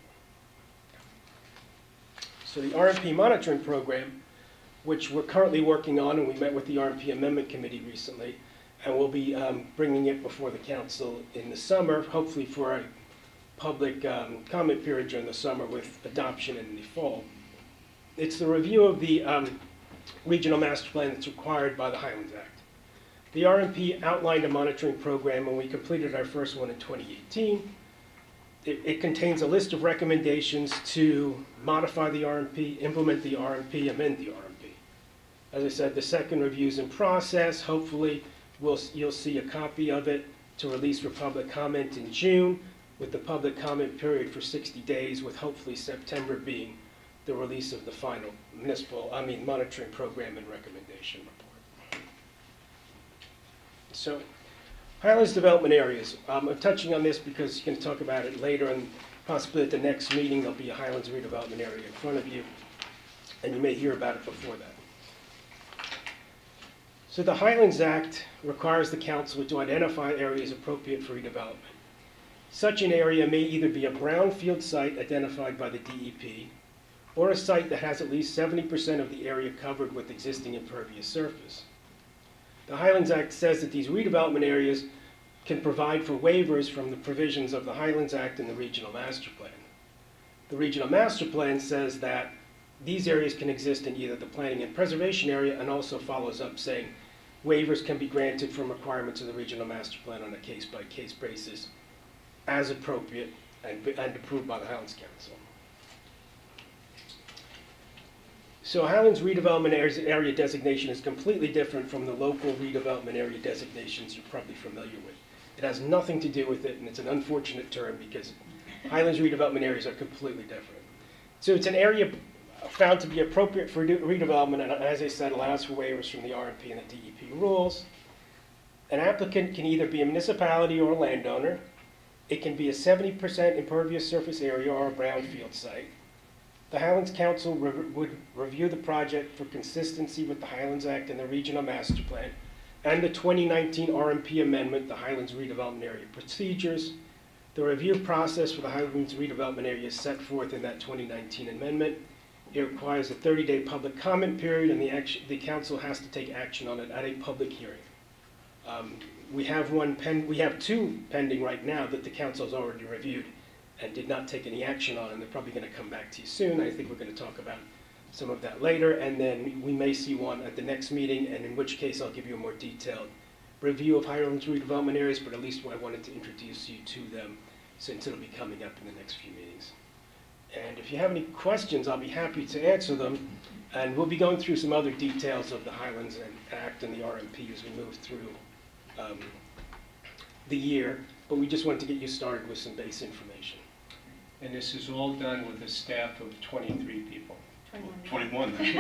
So the RMP monitoring program, which we're currently working on, and we met with the RMP Amendment Committee recently, and we'll be bringing it before the council in the summer, hopefully for a public comment period during the summer with adoption in the fall. It's the review of the regional master plan that's required by the Highlands Act. The RMP outlined a monitoring program, and we completed our first one in 2018. It contains a list of recommendations to modify the RMP, implement the RMP, amend the RMP. As I said, the second review is in process. Hopefully, you'll see a copy of it to release for public comment in June, with the public comment period for 60 days, with hopefully September being the release of the final monitoring program and recommendation report. So, Highlands development areas. I'm touching on this because you're going to talk about it later, and possibly at the next meeting there'll be a Highlands redevelopment area in front of you, and you may hear about it before that. So the Highlands Act requires the council to identify areas appropriate for redevelopment. Such an area may either be a brownfield site identified by the DEP, or a site that has at least 70% of the area covered with existing impervious surface. The Highlands Act says that these redevelopment areas can provide for waivers from the provisions of the Highlands Act and the Regional Master Plan. The Regional Master Plan says that these areas can exist in either the planning and preservation area, and also follows up saying waivers can be granted from requirements of the Regional Master Plan on a case-by-case basis as appropriate and approved by the Highlands Council. So Highlands redevelopment area designation is completely different from the local redevelopment area designations you're probably familiar with. It has nothing to do with it, and it's an unfortunate term because Highlands redevelopment areas are completely different. So it's an area found to be appropriate for redevelopment, and as I said, allows for waivers from the RMP and the DEP rules. An applicant can either be a municipality or a landowner. It can be a 70% impervious surface area or a brownfield site. The Highlands Council would review the project for consistency with the Highlands Act and the Regional Master Plan, and the 2019 RMP amendment, the Highlands Redevelopment Area Procedures. The review process for the Highlands Redevelopment Area is set forth in that 2019 amendment. It requires a 30-day public comment period, and the council has to take action on it at a public hearing. We have two pending right now that the council has already reviewed and did not take any action on, and they're probably going to come back to you soon. I think we're going to talk about some of that later, and then we may see one at the next meeting, and in which case I'll give you a more detailed review of Highlands redevelopment areas, but at least I wanted to introduce you to them since it'll be coming up in the next few meetings. And if you have any questions, I'll be happy to answer them, and we'll be going through some other details of the Highlands Act and the RMP as we move through the year, but we just wanted to get you started with some base information. And this is all done with a staff of 23 people. 21 then.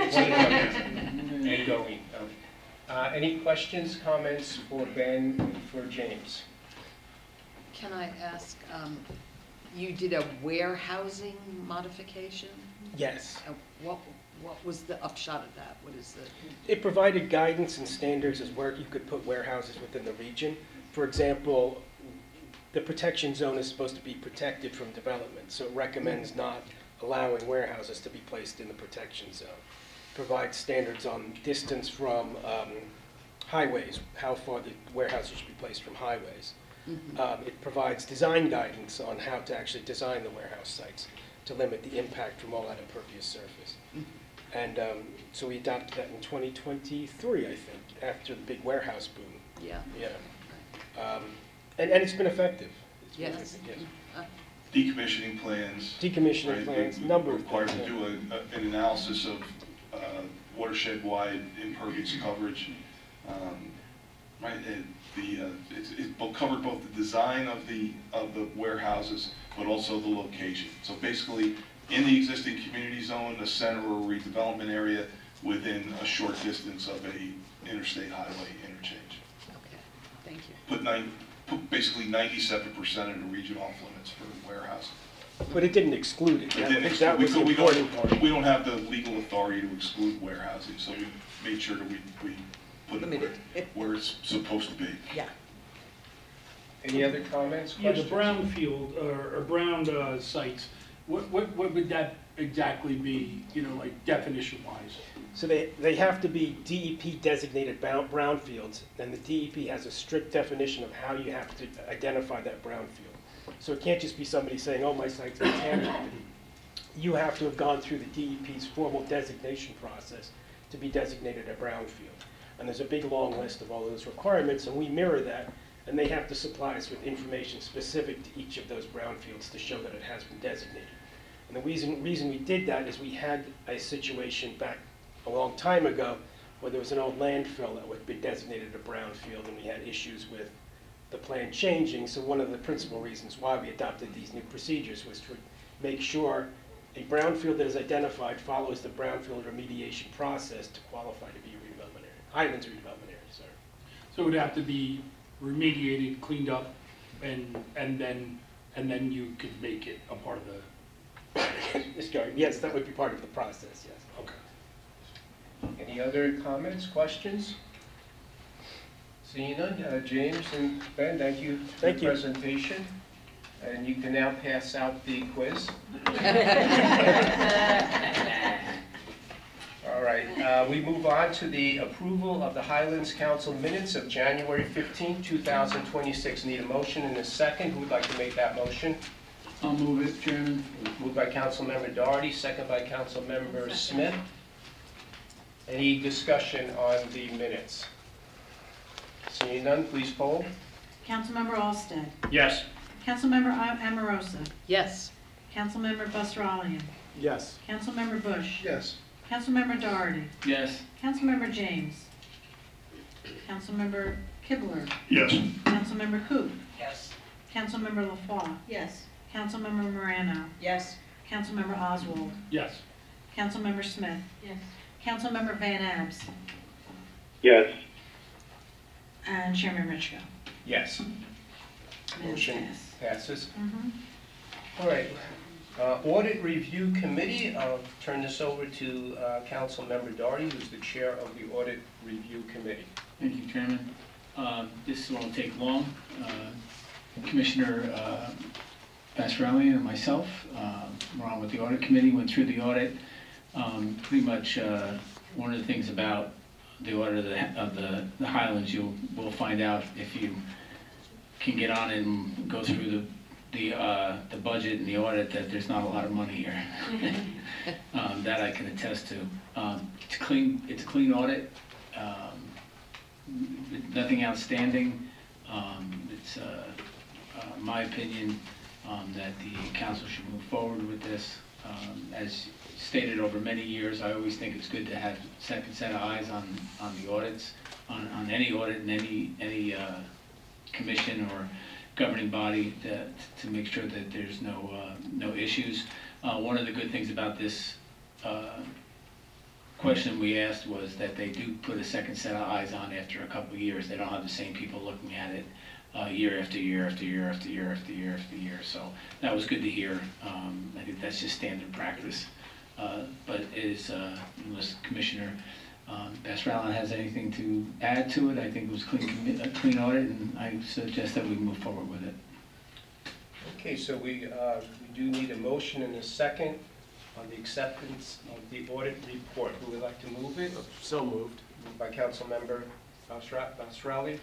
And going. Any questions, comments for Ben and for James? Can I ask, you did a warehousing modification? Yes. What was the upshot of that? What is the? It provided guidance and standards as where you could put warehouses within the region. For example, the protection zone is supposed to be protected from development, so it recommends not allowing warehouses to be placed in the protection zone. Provides standards on distance from highways, how far the warehouses should be placed from highways. It provides design guidance on how to actually design the warehouse sites to limit the impact from all that impervious surface. And so we adopted that in 2023, I think, after the big warehouse boom. Yeah. Yeah. And it's been effective. It's been Yes. effective, yes. Decommissioning plans. Decommissioning Right, plans, we- number of Required things. to do an analysis of watershed-wide impervious coverage. Right, it covered both the design of the warehouses, but also the location. So basically, in the existing community zone, a center or redevelopment area within a short distance of a interstate highway interchange. Okay, thank you. Put basically 97% of the region off limits for warehousing. But it didn't exclude it. It I didn't think that exclude- was the we important part. don't have the legal authority to exclude warehousing, so we made sure that we put Limited. it where it's supposed to be. Yeah. Any other comments, Yeah, the questions? brownfield, or brown sites, what would that exactly be, like definition-wise? So they have to be DEP designated brownfields, and the DEP has a strict definition of how you have to identify that brownfield. So it can't just be somebody saying, oh, my site's contaminated. You have to have gone through the DEP's formal designation process to be designated a brownfield. And there's a big long list of all those requirements, and we mirror that, and they have to supply us with information specific to each of those brownfields to show that it has been designated. And the reason we did that is we had a situation back a long time ago where there was an old landfill that would be designated a brownfield, and we had issues with the plan changing. So one of the principal reasons why we adopted these new procedures was to make sure a brownfield that is identified follows the brownfield remediation process to qualify to be a redevelopment area, Highlands redevelopment area, sorry. So it would have to be remediated, cleaned up, and then you could make it a part of the. Yes, that would be part of the process, yes. Okay. Any other comments, questions? Seeing none, James and Ben, thank you for Thank the you. presentation. And you can now pass out the quiz. All right, we move on to the approval of the Highlands Council minutes of January 15, 2026. Need a motion and a second. Who would like to make that motion? I'll move it, Chairman. Moved by Councilmember Doherty, second by Councilmember Smith. Any discussion on the minutes? Seeing none, please poll. Councilmember Allsted. Yes. Councilmember Amorosa. Yes. Councilmember Busralian. Yes. Councilmember Bush. Yes. Councilmember Doherty. Yes. Councilmember James. Councilmember Kibler. Yes. Councilmember Coop. Yes. Councilmember LaFois. Yes. Councilmember Morano. Yes. Councilmember Oswald. Yes. Councilmember Smith. Yes. Councilmember Van Abs. Yes. And Chairman Richko. Yes. Minutes Motion pass. passes. Mhm. All right. Audit Review Committee, I'll turn this over to Councilmember Doherty, who's the chair of the Audit Review Committee. Thank you, Chairman. This won't take long. Commissioner Pascarelli and myself, along with the Audit Committee, went through the audit. Pretty much one of the things about the audit of the Highlands, you will find out if you can get on and go through the budget and the audit, that there's not a lot of money here. That I can attest to. It's a clean audit. Nothing outstanding. It's my opinion that the council should move forward with this. As stated over many years, I always think it's good to have second set of eyes on the audits, on any audit in any commission or governing body to make sure that there's no issues. One of the good things about this question we asked was that they do put a second set of eyes on after a couple of years. They don't have the same people looking at it year after year after year after year after year after year. So that was good to hear. I think that's just standard practice. But unless Commissioner Pascarelli has anything to add to it, I think it was a clean audit, and I suggest that we move forward with it. Okay, so we do need a motion and a second on the acceptance of the audit report. Who would like to move it? So moved. Moved by Councilmember Pascarelli.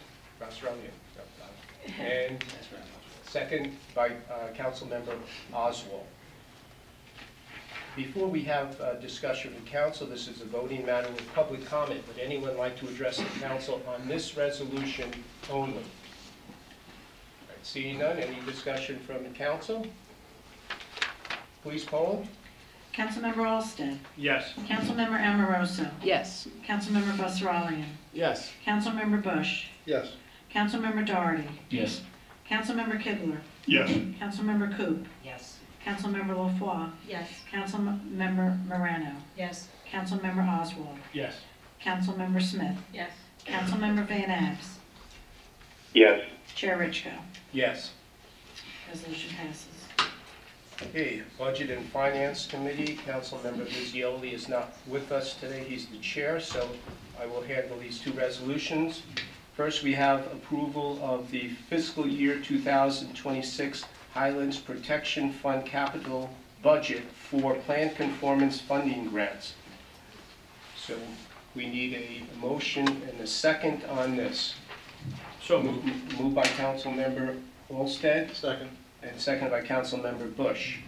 And second by Councilmember Oswald. Before we have a discussion with council, this is a voting matter with public comment. Would anyone like to address the council on this resolution only? All right, seeing none, any discussion from the council? Please poll. Councilmember Olsted. Yes. Councilmember Amoroso. Yes. Councilmember Busralian. Yes. Councilmember Bush. Yes. Councilmember Doherty. Yes. Councilmember Kibler. Yes. Councilmember Coop. Yes. Councilmember LaFois. Yes. Councilmember Morano. Yes. Councilmember Oswald. Yes. Councilmember Smith. Yes. Councilmember Van Abs. Yes. Chair Richko. Yes. Resolution passes. Okay, Budget and Finance Committee, Councilmember Vizzioli is not with us today. He's the chair, so I will handle these two resolutions. First, we have approval of the fiscal year 2026 Highlands Protection Fund capital budget for plan conformance funding grants. So we need a motion and a second on this. So moved. Moved by Councilmember Olsted. Second. And seconded by Councilmember Bush.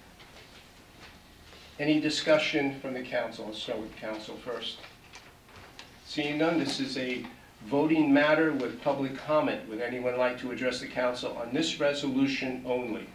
Any discussion from the council? Let's start with council first. Seeing none, this is a voting matter with public comment. Would anyone like to address the council on this resolution only?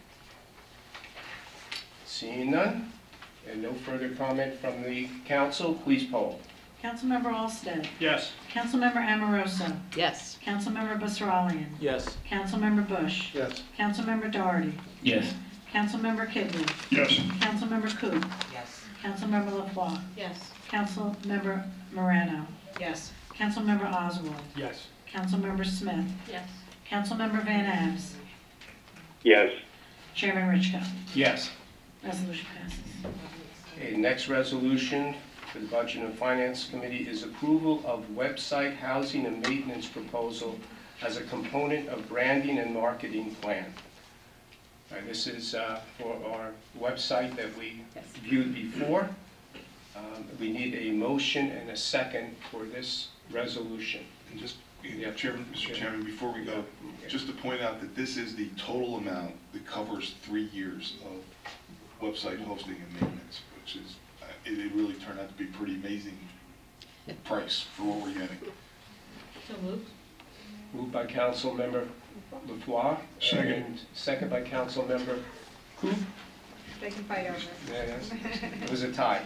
Seeing none, and no further comment from the council, please poll. Councilmember Olsted. Yes. Councilmember Amoroso. Yes. Councilmember Busralian. Yes. Councilmember Bush. Yes. Councilmember Doherty. Yes. Councilmember Kibler. Yes. Councilmember Coop. Yes. Councilmember LaFois. Yes. Councilmember Morano. Yes. Councilmember Oswald. Yes. Councilmember Smith. Yes. Councilmember Van Abs. Yes. Chairman Richko. Yes. Resolution passes. Okay, next resolution for the Budget and Finance Committee is approval of website housing and maintenance proposal as a component of branding and marketing plan. This is for our website that we viewed before. We need a motion and a second for this resolution. And just, Mr. Chairman, before we go, just to point out that this is the total amount that covers 3 years of website hosting and maintenance, which is, it really turned out to be a pretty amazing price for what we're getting. So moved. Moved by Councilmember LaFois. Second. And second by Councilmember Coop. They can fight over it. It was a tie.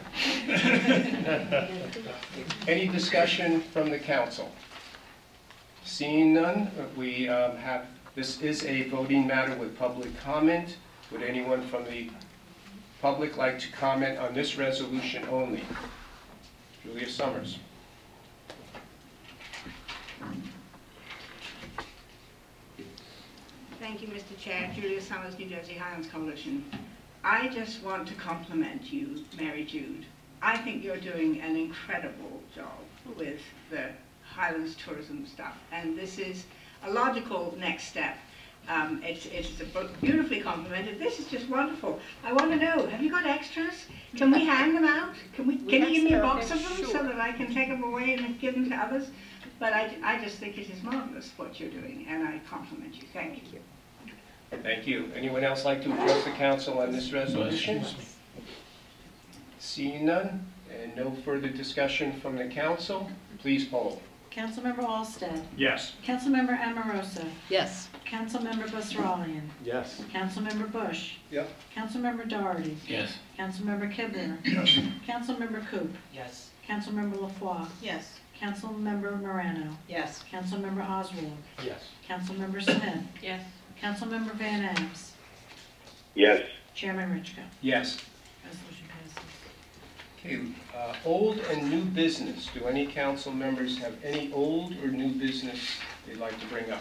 Any discussion from the council? Seeing none, we have, this is a voting matter with public comment. Would anyone from the public like to comment on this resolution only? Julia Summers. Thank you, Mr. Chair. Julia Summers, New Jersey Highlands Coalition. I just want to compliment you, Mary Jude. I think you're doing an incredible job with the Highlands tourism stuff, and this is a logical next step. It's beautifully complimented. This is just wonderful. I want to know, have you got extras? Can we hand them out? Can you give me a box of them so that I can take them away and give them to others? But I just think it is marvelous what you're doing, and I compliment you. Thank you. Thank you. Anyone else like to address the council on this resolution? Seeing none, and no further discussion from the council, please poll. Councilmember Olsted. Yes. Councilmember Amoroso. Yes. Councilmember Busralian. Yes. Councilmember Bush. Yep. Councilmember Doherty. Yes. Councilmember Kibler. Yes. Councilmember Coop. Yes. Councilmember LaFois. Yes. Councilmember Morano. Yes. Councilmember Oswald. Yes. Councilmember Smith. Yes. Councilmember Van Abs. Yes. Chairman Richco. Yes. Resolution passes. Okay, old and new business. Do any council members have any old or new business they'd like to bring up?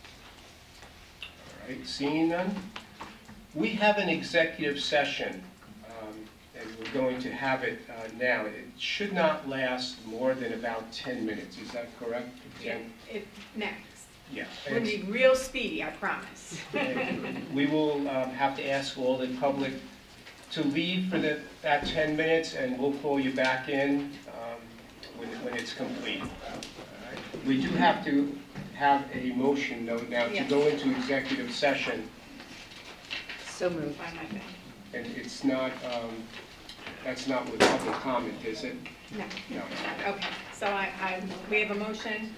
All right, seeing none. We have an executive session, and we're going to have it now. It should not last more than about 10 minutes. Is that correct? Next. Yeah. We'll be real speedy, I promise. We will have to ask all the public to leave for that 10 minutes, and we'll call you back in when it's complete. All right. We do have to have a motion, though, now to go into executive session, So moved. By my thing. and it's not, that's not with public comment, is it? No. No. Okay, so we have a motion.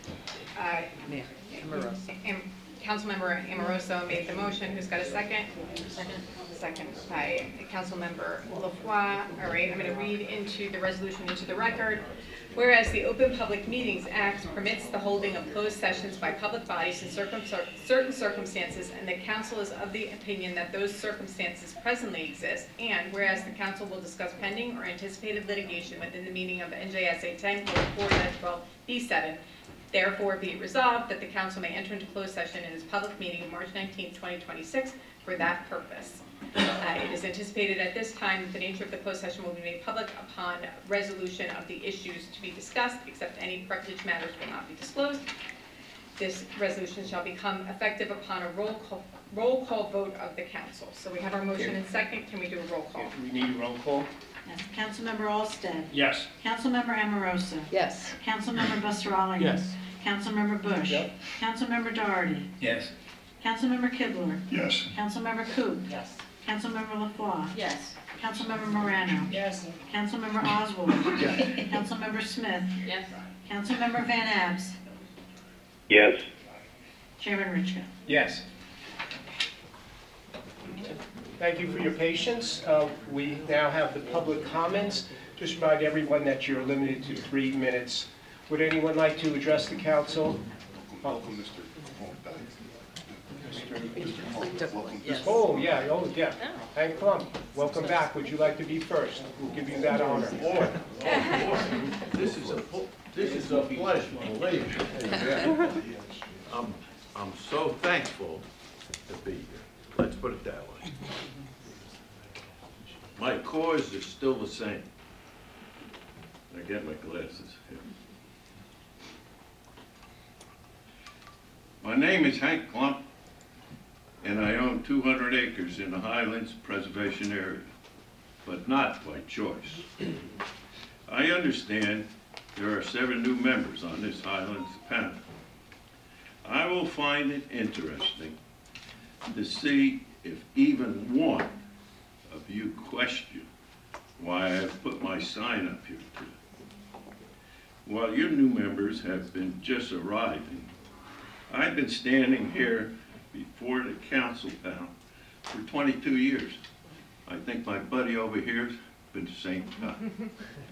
Councilmember Amoroso made the motion. Who's got a second? Second by Councilmember LaFois. All right, I'm going to read into the resolution into the record. Whereas the Open Public Meetings Act permits the holding of closed sessions by public bodies in certain circumstances, and the council is of the opinion that those circumstances presently exist, and whereas the council will discuss pending or anticipated litigation within the meaning of NJSA 10:4-12B7, therefore be it resolved that the council may enter into closed session in its public meeting of March 19, 2026 for that purpose. It is anticipated at this time that the nature of the closed session will be made public upon resolution of the issues to be discussed, except any privileged matters will not be disclosed. This resolution shall become effective upon a roll call vote of the council. So we have our motion and second. Can we do a roll call? We need a roll call? Yes. Councilmember Alsted. Yes. Councilmember Amoroso. Yes. Councilmember Busseralian. Yes. Councilmember Bush. Yep. Councilmember Doherty. Yes. Councilmember Kibler. Yes. Councilmember Coop. Yes. Councilmember LaFois. Yes. Councilmember Morano. Yes. Councilmember Oswald. Councilmember Smith. Yes. Councilmember Van Abs. Yes. Chairman Richco. Yes. Thank you for your patience. We now have the public comments. Just remind everyone that you're limited to 3 minutes. Would anyone like to address the council? Welcome, Mr. Oh, yeah. Hank Plum, welcome back. Would you like to be first? We'll give you that honor. This is a pleasure, believe me. I'm so thankful to be here. Let's put it that way. My cause is still the same. I get my glasses here. My name is Hank Klump, and I own 200 acres in the Highlands Preservation Area, but not by choice. I understand there are 7 new members on this Highlands panel. I will find it interesting to see if even one of you question why I have put my sign up here today. While your new members have been just arriving, I've been standing here before the council panel for 22 years. I think my buddy over here has been the same time.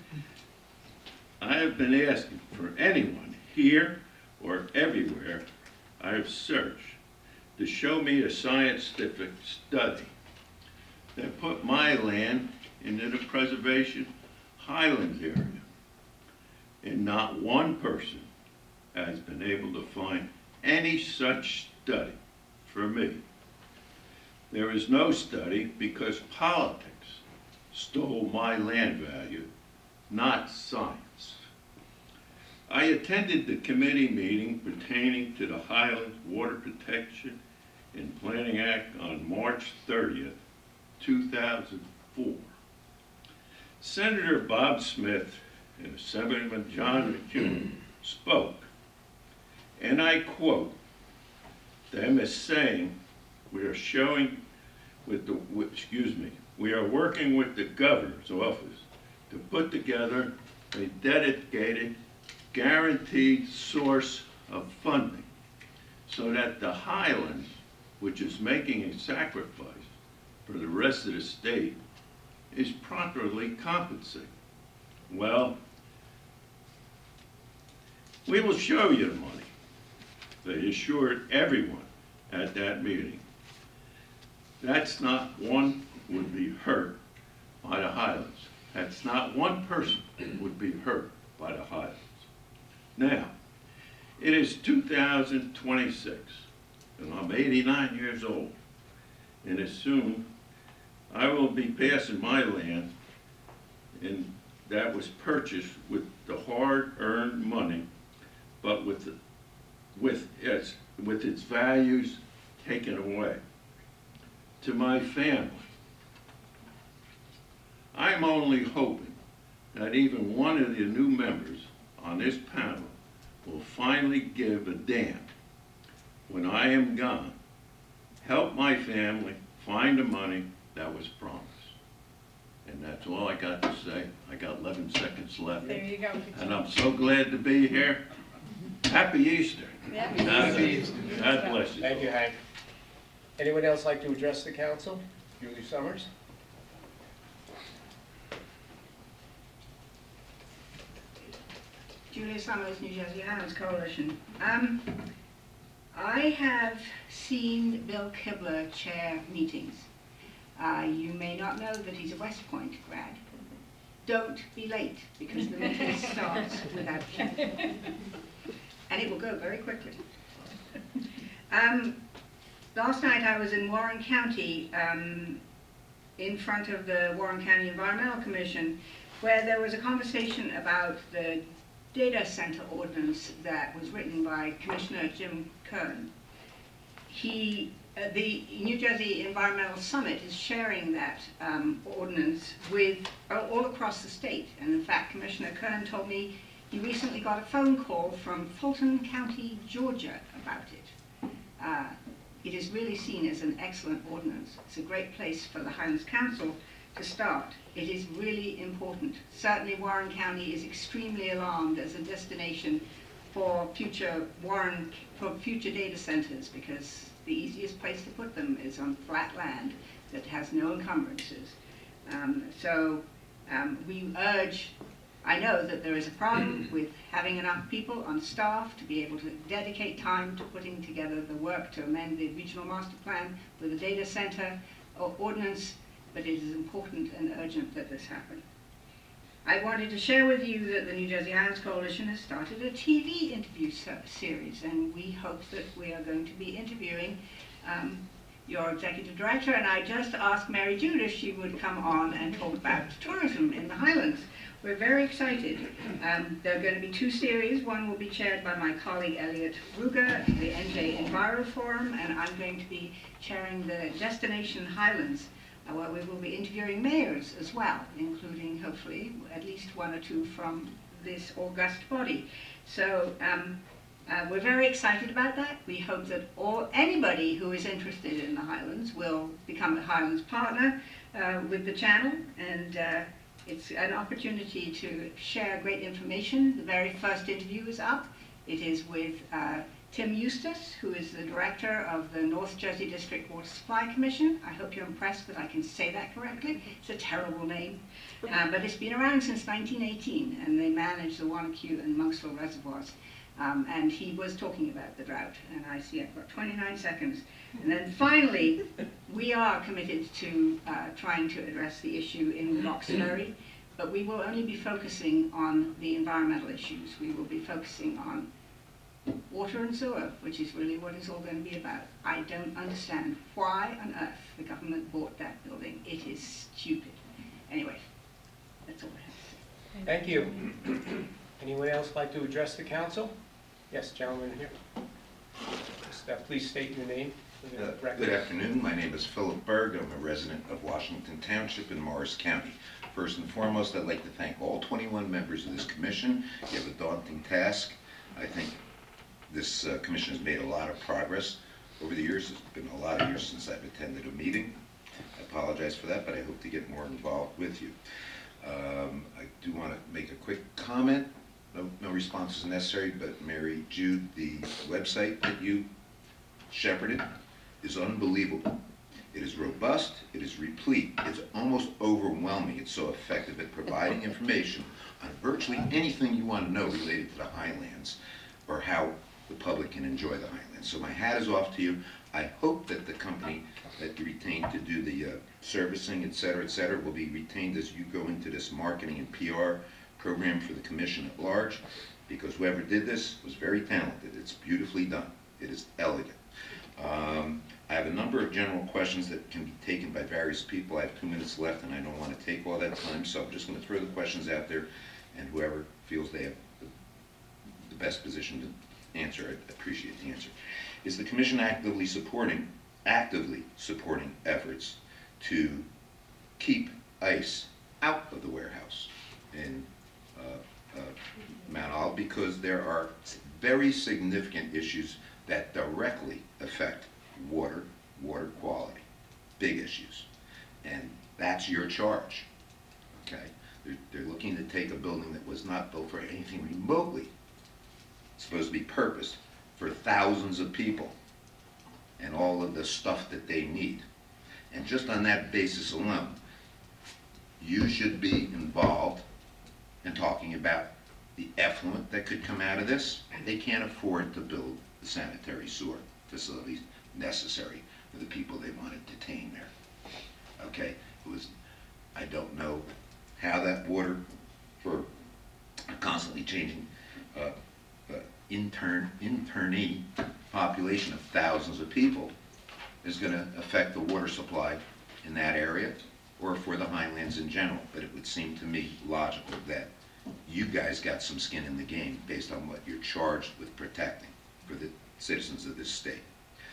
I have been asking for anyone here or everywhere I have searched to show me a scientific study that put my land into the preservation Highlands area. And not one person has been able to find any such study for me. There is no study because politics stole my land value, not science. I attended the committee meeting pertaining to the Highlands Water Protection and Planning Act on March 30th, 2004. Senator Bob Smith and Assemblyman John McEwen spoke, and I quote them as saying, we are working with the governor's office to put together a dedicated, guaranteed source of funding so that the Highlands, which is making a sacrifice for the rest of the state, is properly compensated. Well, we will show you the money, they assured everyone at that meeting. That's not one would be hurt by the Highlands. That's not one person would be hurt by the Highlands. Now, it is 2026, and I'm 89 years old, and as soon I will be passing my land, and that was purchased with the hard-earned money, but with its values taken away. To my family, I'm only hoping that even one of the new members on this panel will finally give a damn when I am gone, help my family find the money that was promised. And that's all I got to say. I got 11 seconds left. There you go. And I'm so glad to be here. Happy Easter. Happy Easter. God bless you. Thank you, Hank. Anyone else like to address the council? Julie Summers? Julia Summers, New Jersey Highlands Coalition. I have seen Bill Kibler chair meetings. You may not know that he's a West Point grad. Don't be late, because the meeting starts without you. And it will go very quickly. Last night I was in Warren County, in front of the Warren County Environmental Commission, where there was a conversation about the data center ordinance that was written by Commissioner Jim Kern. The New Jersey Environmental Summit is sharing that ordinance with all across the state. And in fact, Commissioner Kern told me he recently got a phone call from Fulton County, Georgia about it. It is really seen as an excellent ordinance. It's a great place for the Highlands Council to start. It is really important. Certainly Warren County is extremely alarmed as a destination for future data centers, because the easiest place to put them is on flat land that has no encumbrances. We urge, I know that there is a problem with having enough people on staff to be able to dedicate time to putting together the work to amend the regional master plan with a data center or ordinance, but it is important and urgent that this happen. I wanted to share with you that the New Jersey Highlands Coalition has started a TV interview series, and we hope that we are going to be interviewing your executive director, and I just asked Mary Jude if she would come on and talk about tourism in the Highlands. We're very excited. There are going to be two series. One will be chaired by my colleague Elliot Ruger, the NJ Enviro Forum, and I'm going to be chairing the Destination Highlands, where we will be interviewing mayors as well, including, hopefully, at least one or two from this august body. So we're very excited about that. We hope that anybody who is interested in the Highlands will become a Highlands partner with the channel, and it's an opportunity to share great information. The very first interview is up. It is with Tim Eustace, who is the director of the North Jersey District Water Supply Commission. I hope you're impressed that I can say that correctly. It's a terrible name, but it's been around since 1918, and they manage the Wanacue and Monksville reservoirs. And he was talking about the drought, and I see I've got 29 seconds. And then finally, we are committed to trying to address the issue in Roxbury, but we will only be focusing on the environmental issues. We will be focusing on water and sewer, which is really what it's all going to be about. I don't understand why on earth the government bought that building. It is stupid. Anyway, that's all I have to say. Thank you. Anyone else like to address the council? Yes, gentleman here. Please state your name for the record. Good afternoon. My name is Philip Berg. I'm a resident of Washington Township in Morris County. First and foremost, I'd like to thank all 21 members of this commission. You have a daunting task. I think this commission has made a lot of progress over the years. It's been a lot of years since I've attended a meeting. I apologize for that, but I hope to get more involved with you. I do want to make a quick comment. No response is necessary, but Mary Jude, the website that you shepherded is unbelievable. It is robust, it is replete, it's almost overwhelming. It's so effective at providing information on virtually anything you want to know related to the Highlands or how the public can enjoy the Highlands. So my hat is off to you. I hope that the company that you retained to do the servicing, et cetera, will be retained as you go into this marketing and PR program for the commission at large, because whoever did this was very talented. It's beautifully done. It is elegant. I have a number of general questions that can be taken by various people. I have 2 minutes left, and I don't want to take all that time, so I'm just going to throw the questions out there, and whoever feels they have the best position to answer, I'd appreciate the answer. Is the commission actively supporting efforts to keep ICE out of the warehouse in Mount Olive? Because there are very significant issues that directly affect water quality, big issues, and that's your charge, okay? They're looking to take a building that was not built for anything remotely supposed to be purposed for thousands of people and all of the stuff that they need. And just on that basis alone, you should be involved in talking about the effluent that could come out of this. They can't afford to build the sanitary sewer facilities necessary for the people they want to detain there. Okay, I don't know how that water for a constantly changing internee population of thousands of people is going to affect the water supply in that area or for the Highlands in general. But it would seem to me logical that you guys got some skin in the game based on what you're charged with protecting for the citizens of this state.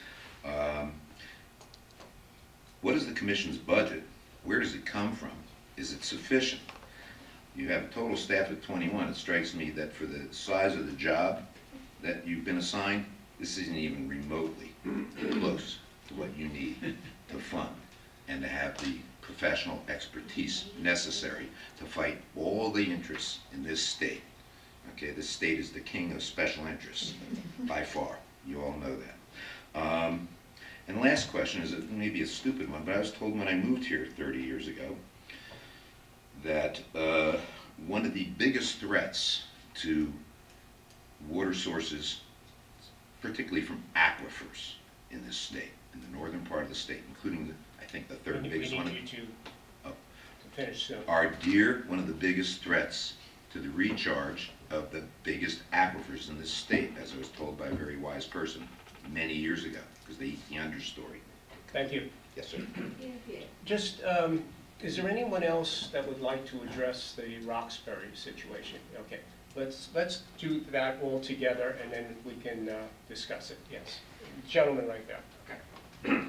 What is the commission's budget? Where does it come from? Is it sufficient? You have a total staff of 21. It strikes me that for the size of the job that you've been assigned, this isn't even remotely close to what you need to fund and to have the professional expertise necessary to fight all the interests in this state. Okay, this state is the king of special interests by far. You all know that. And last question is maybe a stupid one, but I was told when I moved here 30 years ago that one of the biggest threats to water sources, particularly from aquifers in this state, in the northern part of the state, including I think the third biggest one. We need you to finish soon. Are deer one of the biggest threats to the recharge of the biggest aquifers in this state, as I was told by a very wise person many years ago, because they eat the understory. Thank you. Yes, sir. Just, is there anyone else that would like to address the Roxbury situation? Okay, let's do that all together and then we can discuss it. Yes, gentleman right there. Okay.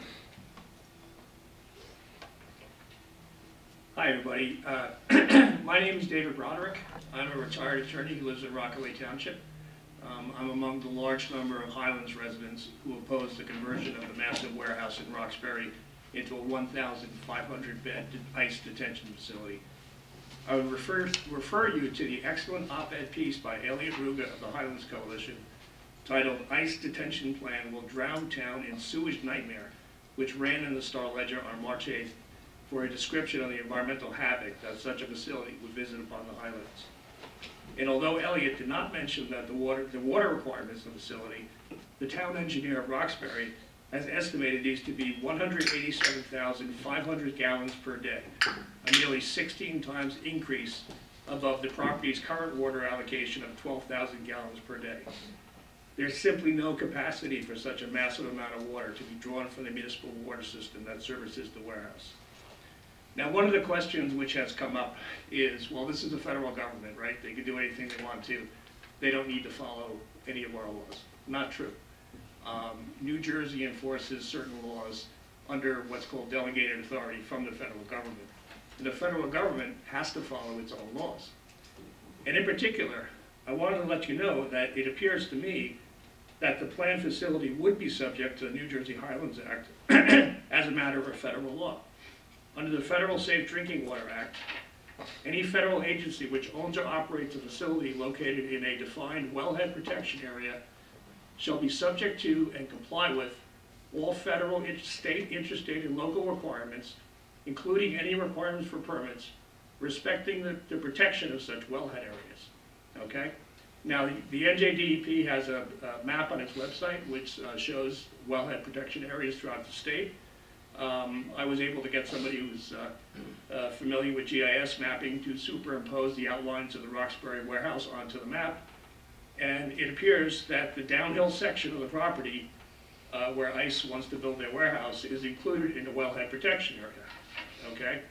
Hi, everybody. My name is David Broderick. I'm a retired attorney who lives in Rockaway Township. I'm among the large number of Highlands residents who oppose the conversion of the massive warehouse in Roxbury into a 1,500-bed ICE detention facility. I would refer you to the excellent op-ed piece by Elliot Ruga of the Highlands Coalition titled "ICE Detention Plan Will Drown Town in Sewage Nightmare," which ran in the Star-Ledger on March 8th for a description of the environmental havoc that such a facility would visit upon the Highlands. And although Elliot did not mention that the water requirements of the facility, the town engineer of Roxbury has estimated these to be 187,500 gallons per day, a nearly 16 times increase above the property's current water allocation of 12,000 gallons per day. There's simply no capacity for such a massive amount of water to be drawn from the municipal water system that services the warehouse. Now, one of the questions which has come up is, well, this is the federal government, right? They can do anything they want to. They don't need to follow any of our laws. Not true. New Jersey enforces certain laws under what's called delegated authority from the federal government. And the federal government has to follow its own laws. And in particular, I wanted to let you know that it appears to me that the planned facility would be subject to the New Jersey Highlands Act as a matter of federal law. Under the Federal Safe Drinking Water Act, any federal agency which owns or operates a facility located in a defined wellhead protection area shall be subject to and comply with all federal, state, interstate, and local requirements, including any requirements for permits, respecting the protection of such wellhead areas. Okay? Now, the NJDEP has a map on its website which shows wellhead protection areas throughout the state. I was able to get somebody who's familiar with GIS mapping to superimpose the outlines of the Roxbury warehouse onto the map. And it appears that the downhill section of the property where ICE wants to build their warehouse is included in the wellhead protection area, okay?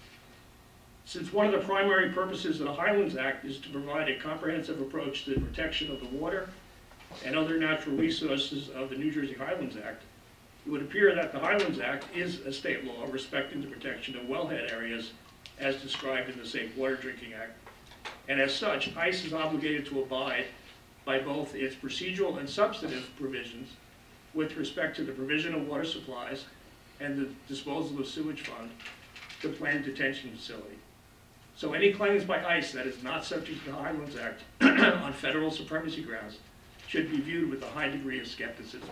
Since one of the primary purposes of the Highlands Act is to provide a comprehensive approach to the protection of the water and other natural resources of the New Jersey Highlands Act, it would appear that the Highlands Act is a state law respecting the protection of wellhead areas as described in the Safe Water Drinking Act. And as such, ICE is obligated to abide by both its procedural and substantive provisions with respect to the provision of water supplies and the disposal of sewage fund to planned detention facility. So any claims by ICE that is not subject to the Highlands Act on federal supremacy grounds should be viewed with a high degree of skepticism.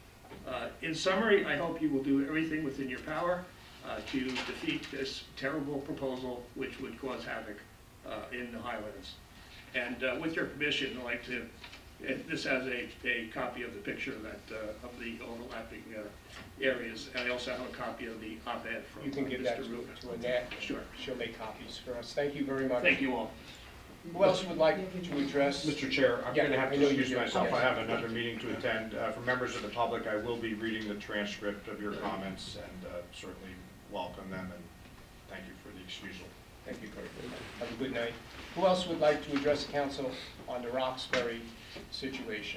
In summary, I hope you will do everything within your power to defeat this terrible proposal which would cause havoc in the Highlands. And with your permission, I'd like to, this has a copy of the picture that, of the overlapping areas. And I also have a copy of the op-ed from Mr. You can give that Rubin. to Annette. Sure. She'll make copies for us. Thank you very much. Thank you all. Who else would like to address? Mr. Chair, I'm Yeah, going to have I to know you excuse do. myself. Yes. I have another meeting to attend. For members of the public, I will be reading the transcript of your comments and certainly welcome them and thank you for the excusal. Thank you, Kurt. Have a good night. Who else would like to address the council on the Roxbury situation?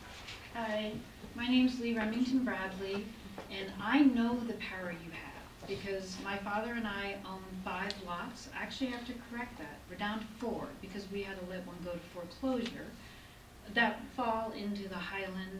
Hi, my name's Lee Remington Bradley, and I know the power you have because my father and I own 5 lots. Actually, I have to correct that. We're down to 4 because we had to let one go to foreclosure that fall into the Highland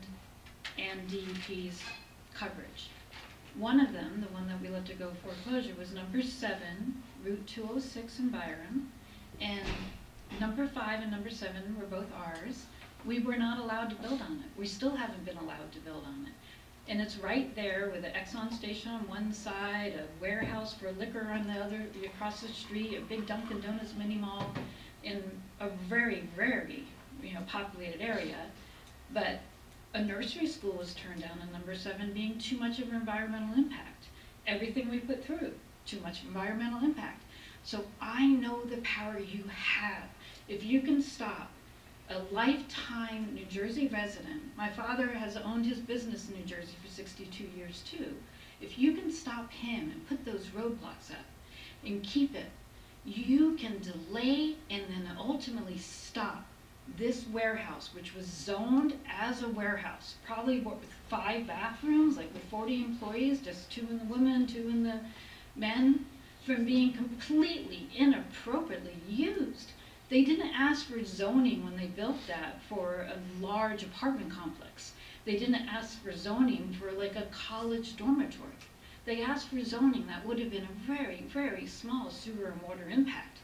and DEP's coverage. One of them, the one that we let to go foreclosure, was number 7, Route 206 in Byram, and number 5 and number 7 were both ours. We were not allowed to build on it. We still haven't been allowed to build on it. And it's right there with the Exxon station on one side, a warehouse for liquor on the other, across the street, a big Dunkin' Donuts mini mall in a very, very, populated area. But a nursery school was turned down on number 7 being too much of an environmental impact. Everything we put through, too much environmental impact. So I know the power you have. If you can stop a lifetime New Jersey resident, my father has owned his business in New Jersey for 62 years too. If you can stop him and put those roadblocks up and keep it, you can delay and then ultimately stop this warehouse, which was zoned as a warehouse, probably with 5 bathrooms, like with 40 employees, just 2 in the women, 2 in the men, from being completely inappropriately used. They didn't ask for zoning when they built that for a large apartment complex. They didn't ask for zoning for like a college dormitory. They asked for zoning that would have been a very, very small sewer and water impact.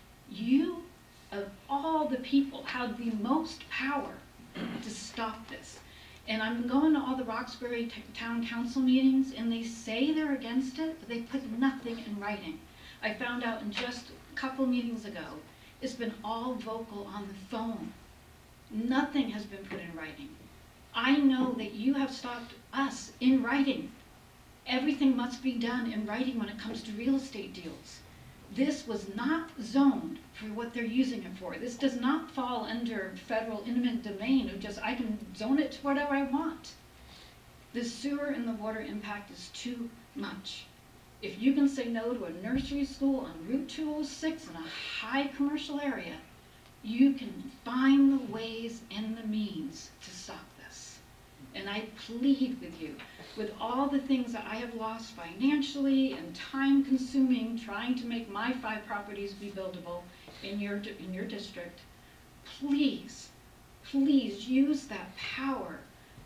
You, of all the people, have the most power to stop this. And I'm going to all the Roxbury Town Council meetings, and they say they're against it, but they put nothing in writing. I found out in just a couple meetings ago, it's been all vocal on the phone. Nothing has been put in writing. I know that you have stopped us in writing. Everything must be done in writing when it comes to real estate deals. This was not zoned for what they're using it for. This does not fall under federal eminent domain of just, I can zone it to whatever I want. The sewer and the water impact is too much. If you can say no to a nursery school on Route 206 in a high commercial area, you can find the ways and the means to stop this. And I plead with you, with all the things that I have lost financially and time consuming trying to make my 5 properties be buildable in your district, please, please use that power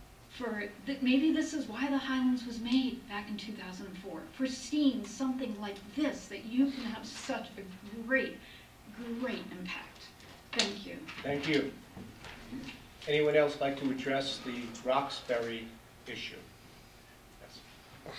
maybe this is why the Highlands was made back in 2004, for seeing something like this, that you can have such a great, great impact. Thank you. Thank you. Anyone else like to address the Roxbury issue? Yes.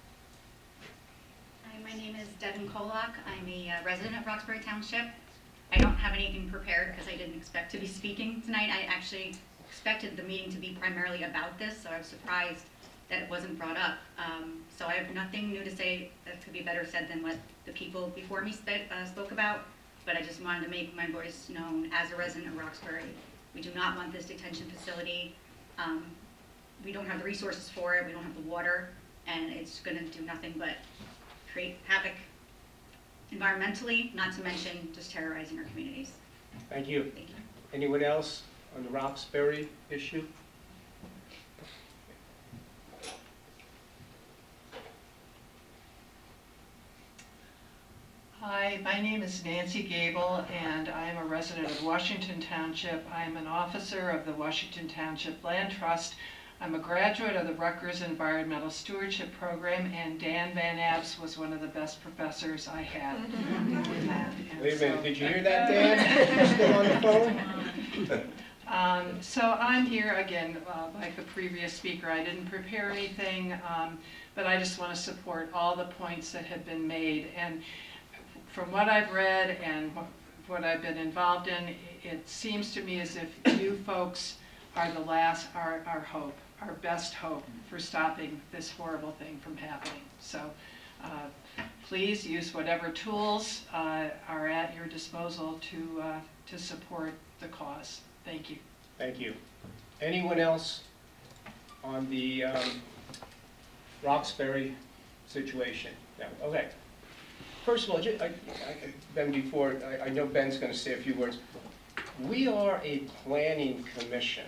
Hi, my name is Devin Kolak. I'm a resident of Roxbury Township. I don't have anything prepared because I didn't expect to be speaking tonight. I actually expected the meeting to be primarily about this, so I was surprised that it wasn't brought up. So I have nothing new to say that could be better said than what the people before me spoke about, but I just wanted to make my voice known as a resident of Roxbury. We do not want this detention facility. We don't have the resources for it, we don't have the water, and it's gonna do nothing but create havoc environmentally, not to mention just terrorizing our communities. Thank you. Thank you. Anyone else on the Roxbury issue? Hi, my name is Nancy Gable, and I am a resident of Washington Township. I am an officer of the Washington Township Land Trust. I'm a graduate of the Rutgers Environmental Stewardship Program, and Dan Van Abs was one of the best professors I had in that. And Wait a minute, so- did you hear that, Dan? Still on the phone? So I'm here again, like the previous speaker. I didn't prepare anything, but I just want to support all the points that have been made. And from what I've read and what I've been involved in, it seems to me as if you folks are our hope, our best hope for stopping this horrible thing from happening. So please use whatever tools are at your disposal to support the cause. Thank you. Thank you. Anyone else on the Roxbury situation? No, okay. First of all, Ben, before, I know Ben's going to say a few words. We are a planning commission.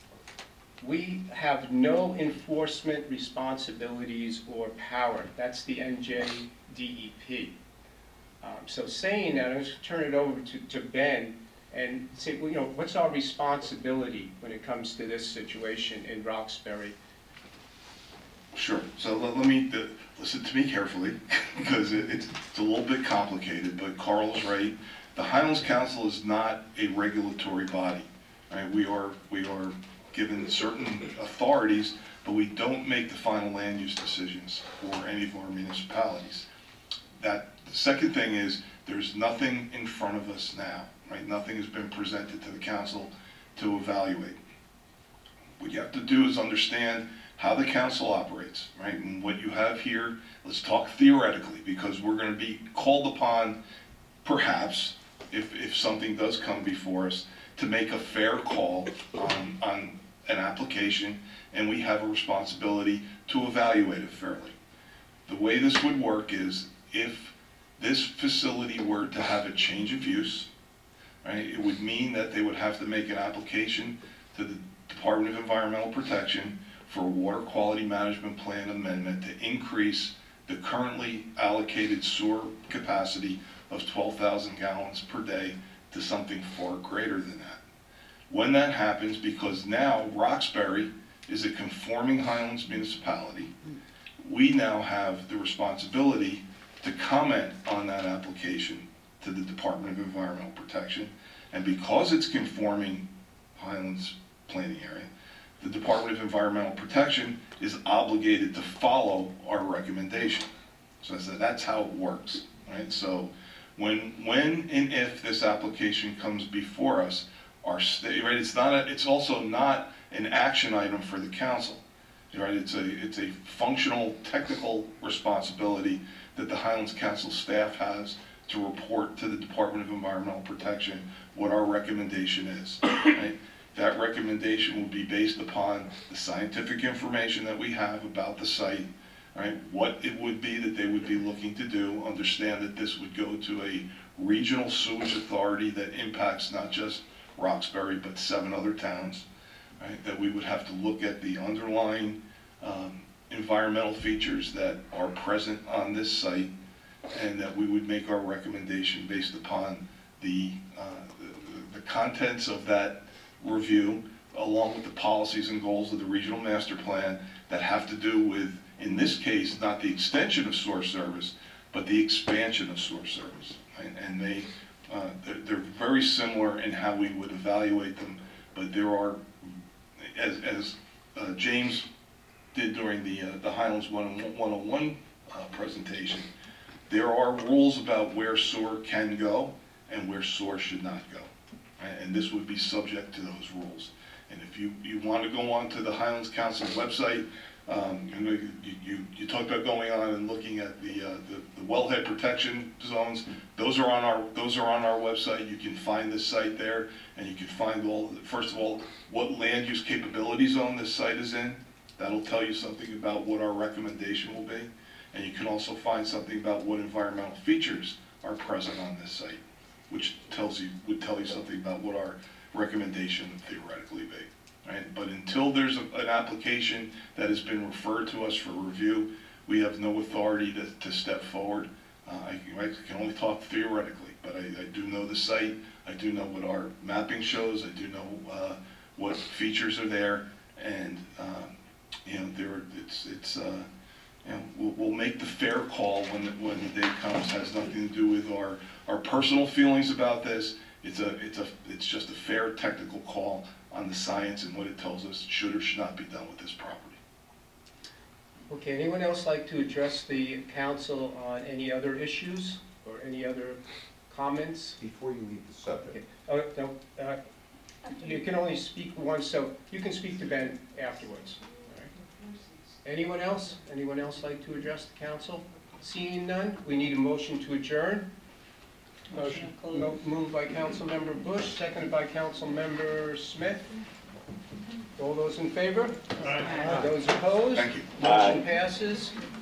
We have no enforcement responsibilities or power. That's the NJDEP. So saying that, I'm going to turn it over to Ben and say, well, what's our responsibility when it comes to this situation in Roxbury? Sure. So let me listen to me carefully because it's a little bit complicated, but Carl's right. The Highlands Council is not a regulatory body. Right? We are given certain authorities, but we don't make the final land use decisions for any of our municipalities. The second thing is there's nothing in front of us now. Right? Nothing has been presented to the council to evaluate. What you have to do is understand how the council operates, right? And what you have here, let's talk theoretically, because we're going to be called upon, perhaps, if something does come before us, to make a fair call on an application, and we have a responsibility to evaluate it fairly. The way this would work is if this facility were to have a change of use, right, it would mean that they would have to make an application to the Department of Environmental Protection for a water quality management plan amendment to increase the currently allocated sewer capacity of 12,000 gallons per day to something far greater than that. When that happens, because now Roxbury is a conforming Highlands municipality, we now have the responsibility to comment on that application to the Department of Environmental Protection, and because it's conforming Highlands planning area, the Department of Environmental Protection is obligated to follow our recommendation. So that's how it works, right? So when and if this application comes before us, our state, right? It's also not an action item for the council, right? It's a functional, technical responsibility that the Highlands Council staff has to report to the Department of Environmental Protection what our recommendation is, right? That recommendation will be based upon the scientific information that we have about the site, right? What it would be that they would be looking to do. Understand that this would go to a regional sewage authority that impacts not just Roxbury, but 7 other towns, right? That we would have to look at the underlying environmental features that are present on this site, and that we would make our recommendation based upon the contents of that review, along with the policies and goals of the regional master plan that have to do with, in this case, not the extension of source service, but the expansion of source service. Right? And they're very similar in how we would evaluate them, but there are, as James did during the Highlands 101 presentation, there are rules about where sewer can go and where source should not go. And this would be subject to those rules. And if you want to go on to the Highlands Council website, you talked about going on and looking at the wellhead protection zones. Those are on our website. You can find this site there, and you can find first of all, what land use capability zone this site is in. That'll tell you something about what our recommendation will be. And you can also find something about what environmental features are present on this site, which would tell you something about what our recommendation would theoretically be. Right? But until there's an application that has been referred to us for review, we have no authority to step forward. I can only talk theoretically, but I do know the site. I do know what our mapping shows. I do know what features are there, and we'll make the fair call when the day comes. It has nothing to do with our personal feelings about this. It's just a fair technical call on the science and what it tells us should or should not be done with this property. Okay, anyone else like to address the council on any other issues or any other comments? Before you leave the subject. Okay. Oh, no, you can only speak once, so you can speak to Ben afterwards. All right. Anyone else? Anyone else like to address the council? Seeing none, we need a motion to adjourn. Motion moved by Councilmember Bush, seconded by Councilmember Smith. All those in favor? Aye. Those opposed? Thank you. Motion passes.